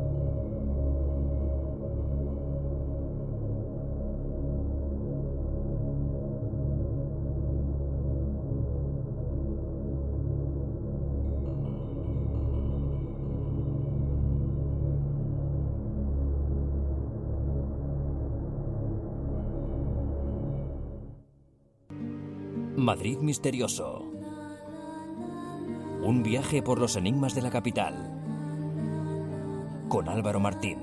Madrid misterioso. Un viaje por los enigmas de la capital. Con Álvaro Martín.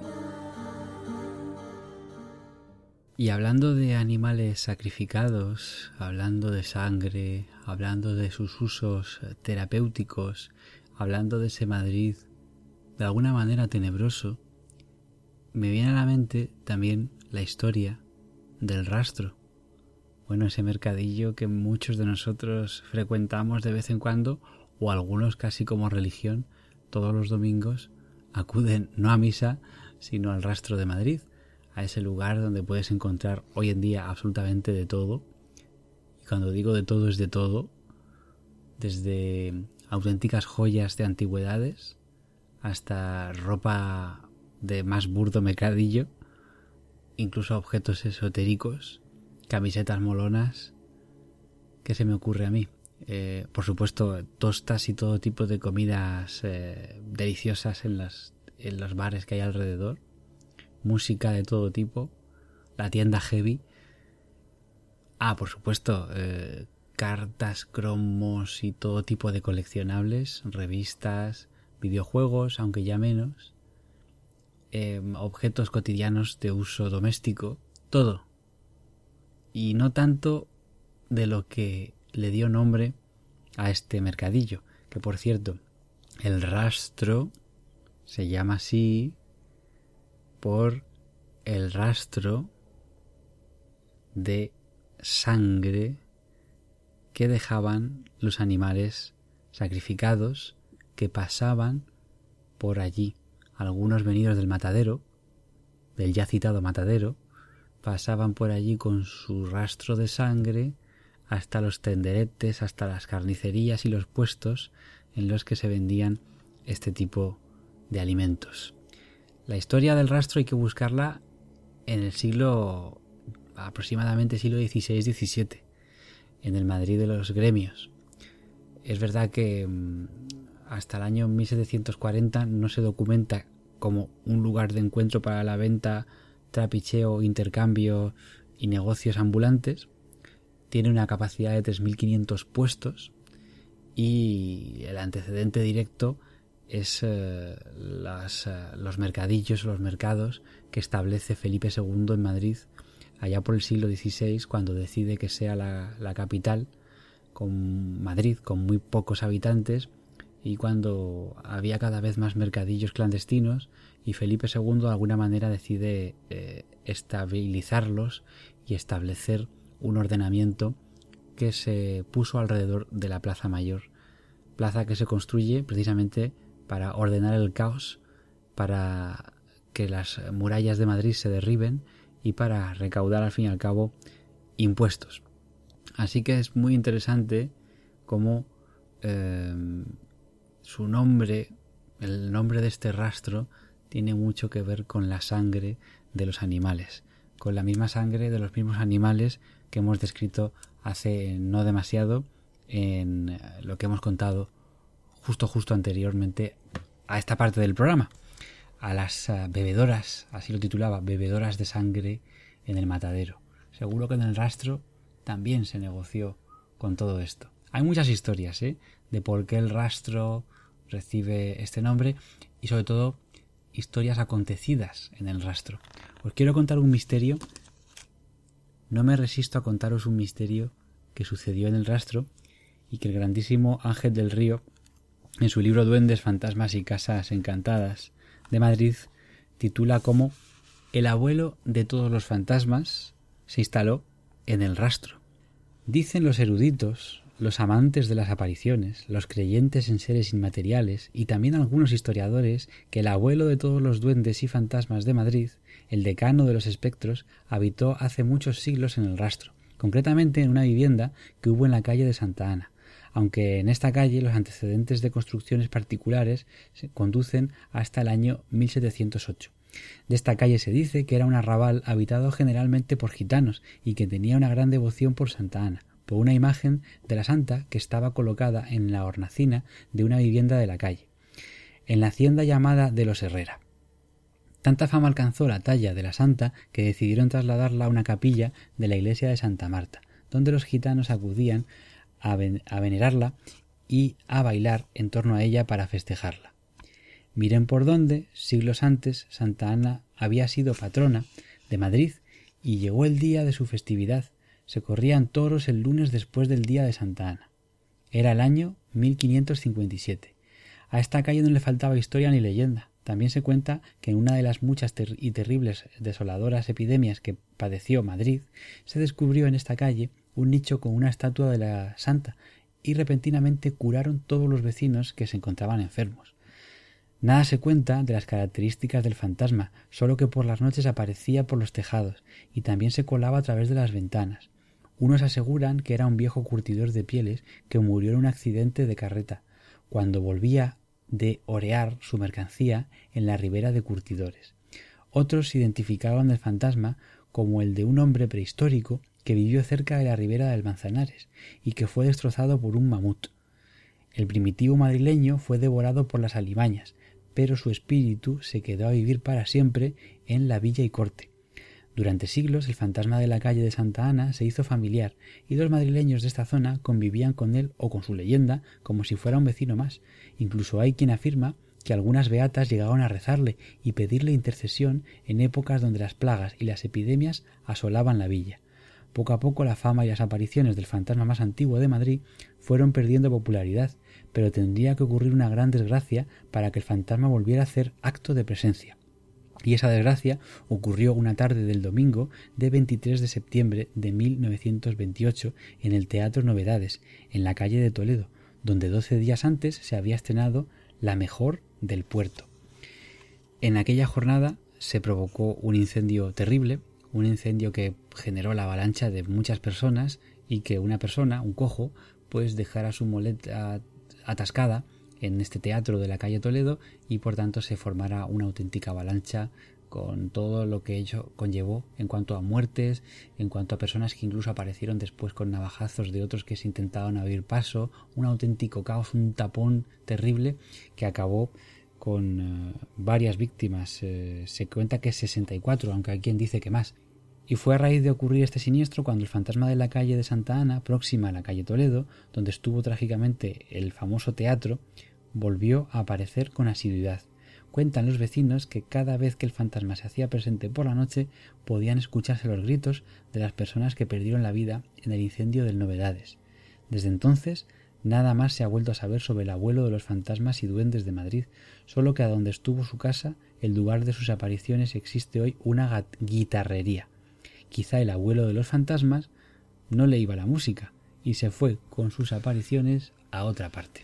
Y hablando de animales sacrificados, hablando de sangre, hablando de sus usos terapéuticos, hablando de ese Madrid de alguna manera tenebroso, me viene a la mente también la historia del Rastro. Bueno, ese mercadillo que muchos de nosotros frecuentamos de vez en cuando, o algunos casi como religión, todos los domingos acuden no a misa, sino al Rastro de Madrid, a ese lugar donde puedes encontrar hoy en día absolutamente de todo. Y cuando digo de todo es de todo, desde auténticas joyas de antigüedades hasta ropa de más burdo mercadillo, incluso objetos esotéricos, camisetas molonas. ¿Qué se me ocurre a mí? Eh, por supuesto, tostas y todo tipo de comidas eh, deliciosas en, las, en los bares que hay alrededor. Música de todo tipo. La tienda heavy. Ah, por supuesto, eh, cartas, cromos y todo tipo de coleccionables, revistas, videojuegos, aunque ya menos. Eh, objetos cotidianos de uso doméstico. Todo. Y no tanto de lo que le dio nombre a este mercadillo, que por cierto, el Rastro se llama así por el rastro de sangre que dejaban los animales sacrificados que pasaban por allí. Algunos venidos del matadero, del ya citado matadero, pasaban por allí con su rastro de sangre hasta los tenderetes, hasta las carnicerías y los puestos en los que se vendían este tipo de alimentos. La historia del rastro hay que buscarla en el siglo, aproximadamente siglo dieciséis diecisiete, en el Madrid de los gremios. Es verdad que hasta el año mil setecientos cuarenta no se documenta como un lugar de encuentro para la venta, trapicheo, intercambio y negocios ambulantes. Tiene una capacidad de tres mil quinientos puestos y el antecedente directo es eh, las, eh, los mercadillos o los mercados que establece Felipe segundo en Madrid allá por el siglo dieciséis, cuando decide que sea la, la capital, con Madrid con muy pocos habitantes, y cuando había cada vez más mercadillos clandestinos, y Felipe segundo de alguna manera decide eh, estabilizarlos y establecer un ordenamiento que se puso alrededor de la Plaza Mayor, plaza que se construye precisamente para ordenar el caos, para que las murallas de Madrid se derriben y para recaudar al fin y al cabo impuestos. Así que es muy interesante cómo eh, su nombre, el nombre de este rastro, tiene mucho que ver con la sangre de los animales, con la misma sangre de los mismos animales que hemos descrito hace no demasiado en lo que hemos contado justo justo anteriormente a esta parte del programa, a las uh, bebedoras, así lo titulaba, bebedoras de sangre en el matadero. Seguro que en el rastro también se negoció con todo esto. Hay muchas historias, ¿eh?, de por qué el rastro recibe este nombre y sobre todo historias acontecidas en el rastro. Os quiero contar un misterio. No me resisto a contaros un misterio que sucedió en el rastro y que el grandísimo Ángel del Río, en su libro Duendes, Fantasmas y Casas Encantadas de Madrid, titula como El abuelo de todos los fantasmas se instaló en el rastro. Dicen los eruditos, los amantes de las apariciones, los creyentes en seres inmateriales y también algunos historiadores que el abuelo de todos los duendes y fantasmas de Madrid, el decano de los espectros, habitó hace muchos siglos en el Rastro, concretamente en una vivienda que hubo en la calle de Santa Ana, aunque en esta calle los antecedentes de construcciones particulares se conducen hasta el año mil setecientos ocho. De esta calle se dice que era un arrabal habitado generalmente por gitanos y que tenía una gran devoción por Santa Ana, por una imagen de la santa que estaba colocada en la hornacina de una vivienda de la calle, en la hacienda llamada de los Herrera. Tanta fama alcanzó la talla de la santa que decidieron trasladarla a una capilla de la iglesia de Santa Marta, donde los gitanos acudían a, ven- a venerarla y a bailar en torno a ella para festejarla. Miren por dónde, siglos antes, Santa Ana había sido patrona de Madrid y llegó el día de su festividad. Se corrían toros el lunes después del día de Santa Ana. Era el año mil quinientos cincuenta y siete. A esta calle no le faltaba historia ni leyenda. También se cuenta que en una de las muchas ter- y terribles desoladoras epidemias que padeció Madrid, se descubrió en esta calle un nicho con una estatua de la santa y repentinamente curaron todos los vecinos que se encontraban enfermos. Nada se cuenta de las características del fantasma, solo que por las noches aparecía por los tejados y también se colaba a través de las ventanas. Unos aseguran que era un viejo curtidor de pieles que murió en un accidente de carreta, cuando volvía de orear su mercancía en la ribera de curtidores. Otros identificaban el fantasma como el de un hombre prehistórico que vivió cerca de la ribera del Manzanares y que fue destrozado por un mamut. El primitivo madrileño fue devorado por las alimañas, pero su espíritu se quedó a vivir para siempre en la villa y corte. Durante siglos el fantasma de la calle de Santa Ana se hizo familiar y los madrileños de esta zona convivían con él o con su leyenda como si fuera un vecino más. Incluso hay quien afirma que algunas beatas llegaron a rezarle y pedirle intercesión en épocas donde las plagas y las epidemias asolaban la villa. Poco a poco la fama y las apariciones del fantasma más antiguo de Madrid fueron perdiendo popularidad, pero tendría que ocurrir una gran desgracia para que el fantasma volviera a hacer acto de presencia. Y esa desgracia ocurrió una tarde del domingo de veintitrés de septiembre de mil novecientos veintiocho en el Teatro Novedades, en la calle de Toledo, donde doce días antes se había estrenado La Mejor del Puerto. En aquella jornada se provocó un incendio terrible, un incendio que generó la avalancha de muchas personas y que una persona, un cojo, pues dejara su muleta atascada en este teatro de la calle Toledo y por tanto se formara una auténtica avalancha con todo lo que ello conllevó en cuanto a muertes, en cuanto a personas que incluso aparecieron después con navajazos de otros que se intentaban abrir paso, un auténtico caos, un tapón terrible que acabó con uh, varias víctimas. Eh, se cuenta que sesenta y cuatro, aunque hay quien dice que más. Y fue a raíz de ocurrir este siniestro cuando el fantasma de la calle de Santa Ana, próxima a la calle Toledo, donde estuvo trágicamente el famoso teatro, volvió a aparecer con asiduidad. Cuentan los vecinos que cada vez que el fantasma se hacía presente por la noche podían escucharse los gritos de las personas que perdieron la vida en el incendio del Novedades. Desde entonces nada más se ha vuelto a saber sobre el abuelo de los fantasmas y duendes de Madrid, solo que a donde estuvo su casa, el lugar de sus apariciones, existe hoy una guitarrería. Quizá el abuelo de los fantasmas no le iba la música y se fue con sus apariciones a otra parte.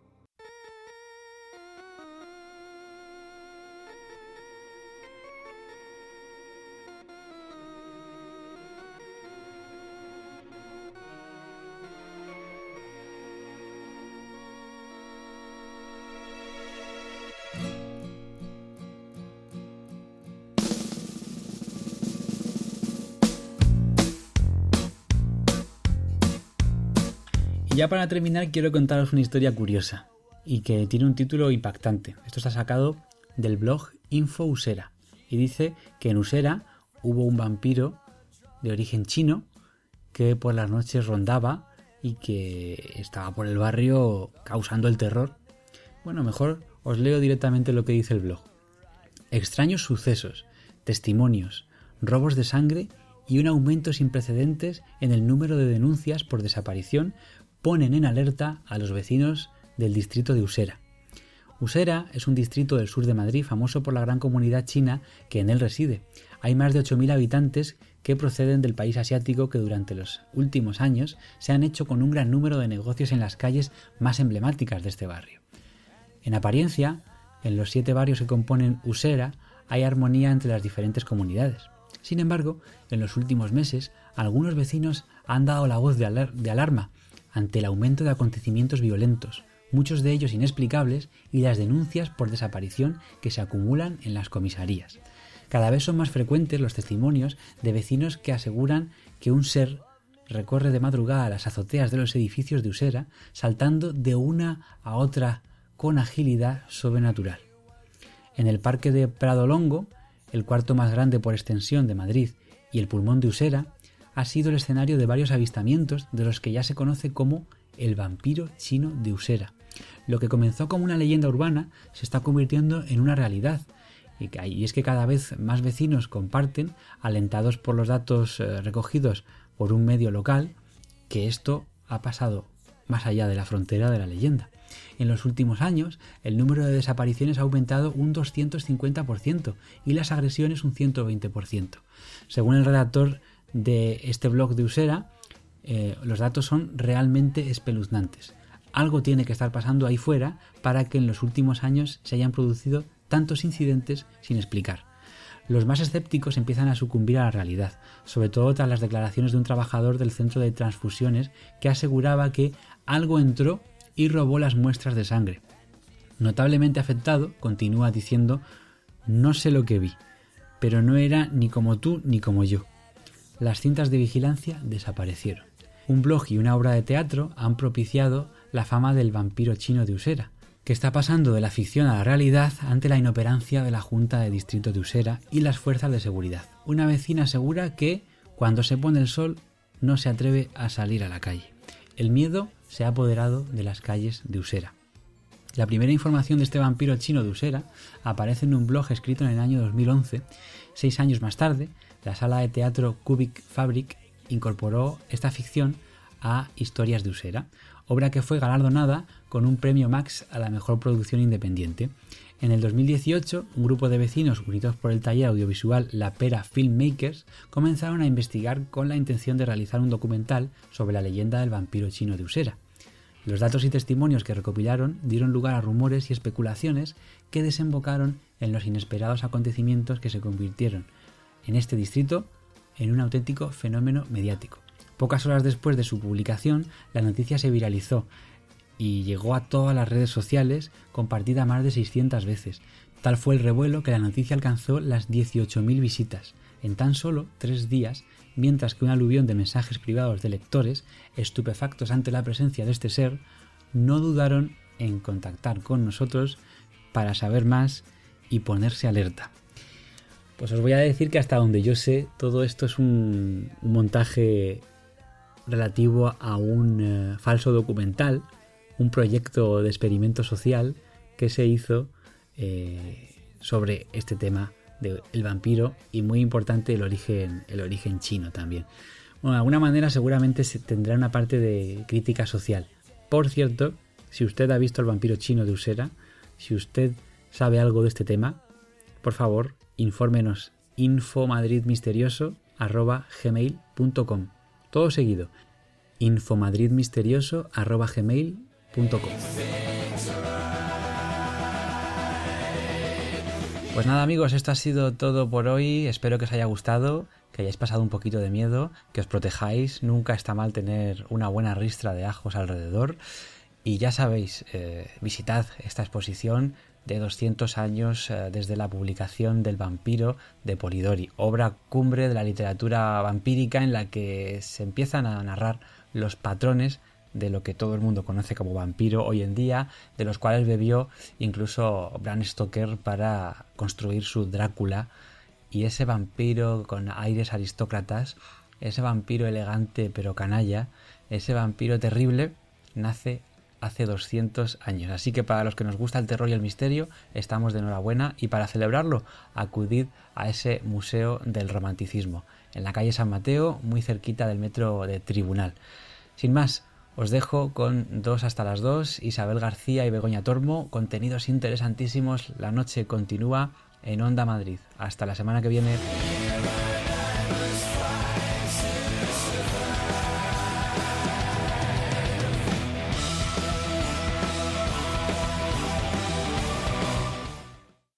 Y ya para terminar quiero contaros una historia curiosa y que tiene un título impactante. Esto está sacado del blog Info Usera y dice que en Usera hubo un vampiro de origen chino que por las noches rondaba y que estaba por el barrio causando el terror. Bueno, mejor os leo directamente lo que dice el blog. Extraños sucesos, testimonios, robos de sangre y un aumento sin precedentes en el número de denuncias por desaparición ponen en alerta a los vecinos del distrito de Usera. Usera es un distrito del sur de Madrid famoso por la gran comunidad china que en él reside. Hay más de ocho mil habitantes que proceden del país asiático que durante los últimos años se han hecho con un gran número de negocios en las calles más emblemáticas de este barrio. En apariencia, en los siete barrios que componen Usera hay armonía entre las diferentes comunidades. Sin embargo, en los últimos meses, algunos vecinos han dado la voz de, alar- de alarma ante el aumento de acontecimientos violentos, muchos de ellos inexplicables, y las denuncias por desaparición que se acumulan en las comisarías. Cada vez son más frecuentes los testimonios de vecinos que aseguran que un ser recorre de madrugada las azoteas de los edificios de Usera, saltando de una a otra con agilidad sobrenatural. En el parque de Prado Longo, el cuarto más grande por extensión de Madrid y el pulmón de Usera, ha sido el escenario de varios avistamientos de los que ya se conoce como el vampiro chino de Usera. Lo que comenzó como una leyenda urbana se está convirtiendo en una realidad, y es que cada vez más vecinos comparten, alentados por los datos recogidos por un medio local, que esto ha pasado más allá de la frontera de la leyenda. En los últimos años, el número de desapariciones ha aumentado un doscientos cincuenta por ciento y las agresiones un ciento veinte por ciento. Según el redactor de este blog de Usera, eh, los datos son realmente espeluznantes. Algo tiene que estar pasando ahí fuera para que en los últimos años se hayan producido tantos incidentes sin explicar. Los más escépticos empiezan a sucumbir a la realidad, sobre todo tras las declaraciones de un trabajador del centro de transfusiones que aseguraba que algo entró y robó las muestras de sangre. Notablemente afectado, continúa diciendo: no sé lo que vi, pero no era ni como tú ni como yo. Las cintas de vigilancia desaparecieron. Un blog y una obra de teatro han propiciado la fama del vampiro chino de Usera, que está pasando de la ficción a la realidad ante la inoperancia de la Junta de Distrito de Usera y las fuerzas de seguridad. Una vecina asegura que, cuando se pone el sol, no se atreve a salir a la calle. El miedo se ha apoderado de las calles de Usera. La primera información de este vampiro chino de Usera aparece en un blog escrito en el año dos mil once. Seis años más tarde, la sala de teatro Cubic Fabric incorporó esta ficción a Historias de Usera, obra que fue galardonada con un premio Max a la mejor producción independiente. En el dos mil dieciocho, un grupo de vecinos unidos por el taller audiovisual La Pera Filmmakers comenzaron a investigar con la intención de realizar un documental sobre la leyenda del vampiro chino de Usera. Los datos y testimonios que recopilaron dieron lugar a rumores y especulaciones que desembocaron en los inesperados acontecimientos que se convirtieron en este distrito en un auténtico fenómeno mediático. Pocas horas después de su publicación, la noticia se viralizó y llegó a todas las redes sociales, compartida más de seiscientas veces. Tal fue el revuelo que la noticia alcanzó las dieciocho mil visitas en tan solo tres días, mientras que un aluvión de mensajes privados de lectores, estupefactos ante la presencia de este ser, no dudaron en contactar con nosotros para saber más y ponerse alerta. Pues os voy a decir que hasta donde yo sé, todo esto es un, un montaje relativo a un eh, falso documental, un proyecto de experimento social que se hizo eh, sobre este tema del vampiro, y muy importante el origen, el origen chino también. Bueno, de alguna manera seguramente se tendrá una parte de crítica social. Por cierto, si usted ha visto el vampiro chino de Usera, si usted sabe algo de este tema, por favor, infórmenos. infomadridmisterioso arroba gmail punto com. Todo seguido. infomadridmisterioso arroba gmail punto com. Pues nada, amigos, esto ha sido todo por hoy. Espero que os haya gustado, que hayáis pasado un poquito de miedo, que os protejáis. Nunca está mal tener una buena ristra de ajos alrededor. Y ya sabéis, eh, visitad esta exposición de doscientos años eh, desde la publicación del Vampiro de Polidori, obra cumbre de la literatura vampírica en la que se empiezan a narrar los patrones de lo que todo el mundo conoce como vampiro hoy en día, de los cuales bebió incluso Bram Stoker para construir su Drácula. Y ese vampiro con aires aristócratas, ese vampiro elegante pero canalla, ese vampiro terrible, nace hace doscientos años. Así que para los que nos gusta el terror y el misterio, estamos de enhorabuena, y para celebrarlo, acudid a ese Museo del Romanticismo, en la calle San Mateo, muy cerquita del metro de Tribunal. Sin más, Os dejo con Dos hasta las dos, Isabel García y Begoña Tormo, contenidos interesantísimos. La noche continúa en Onda Madrid. Hasta la semana que viene.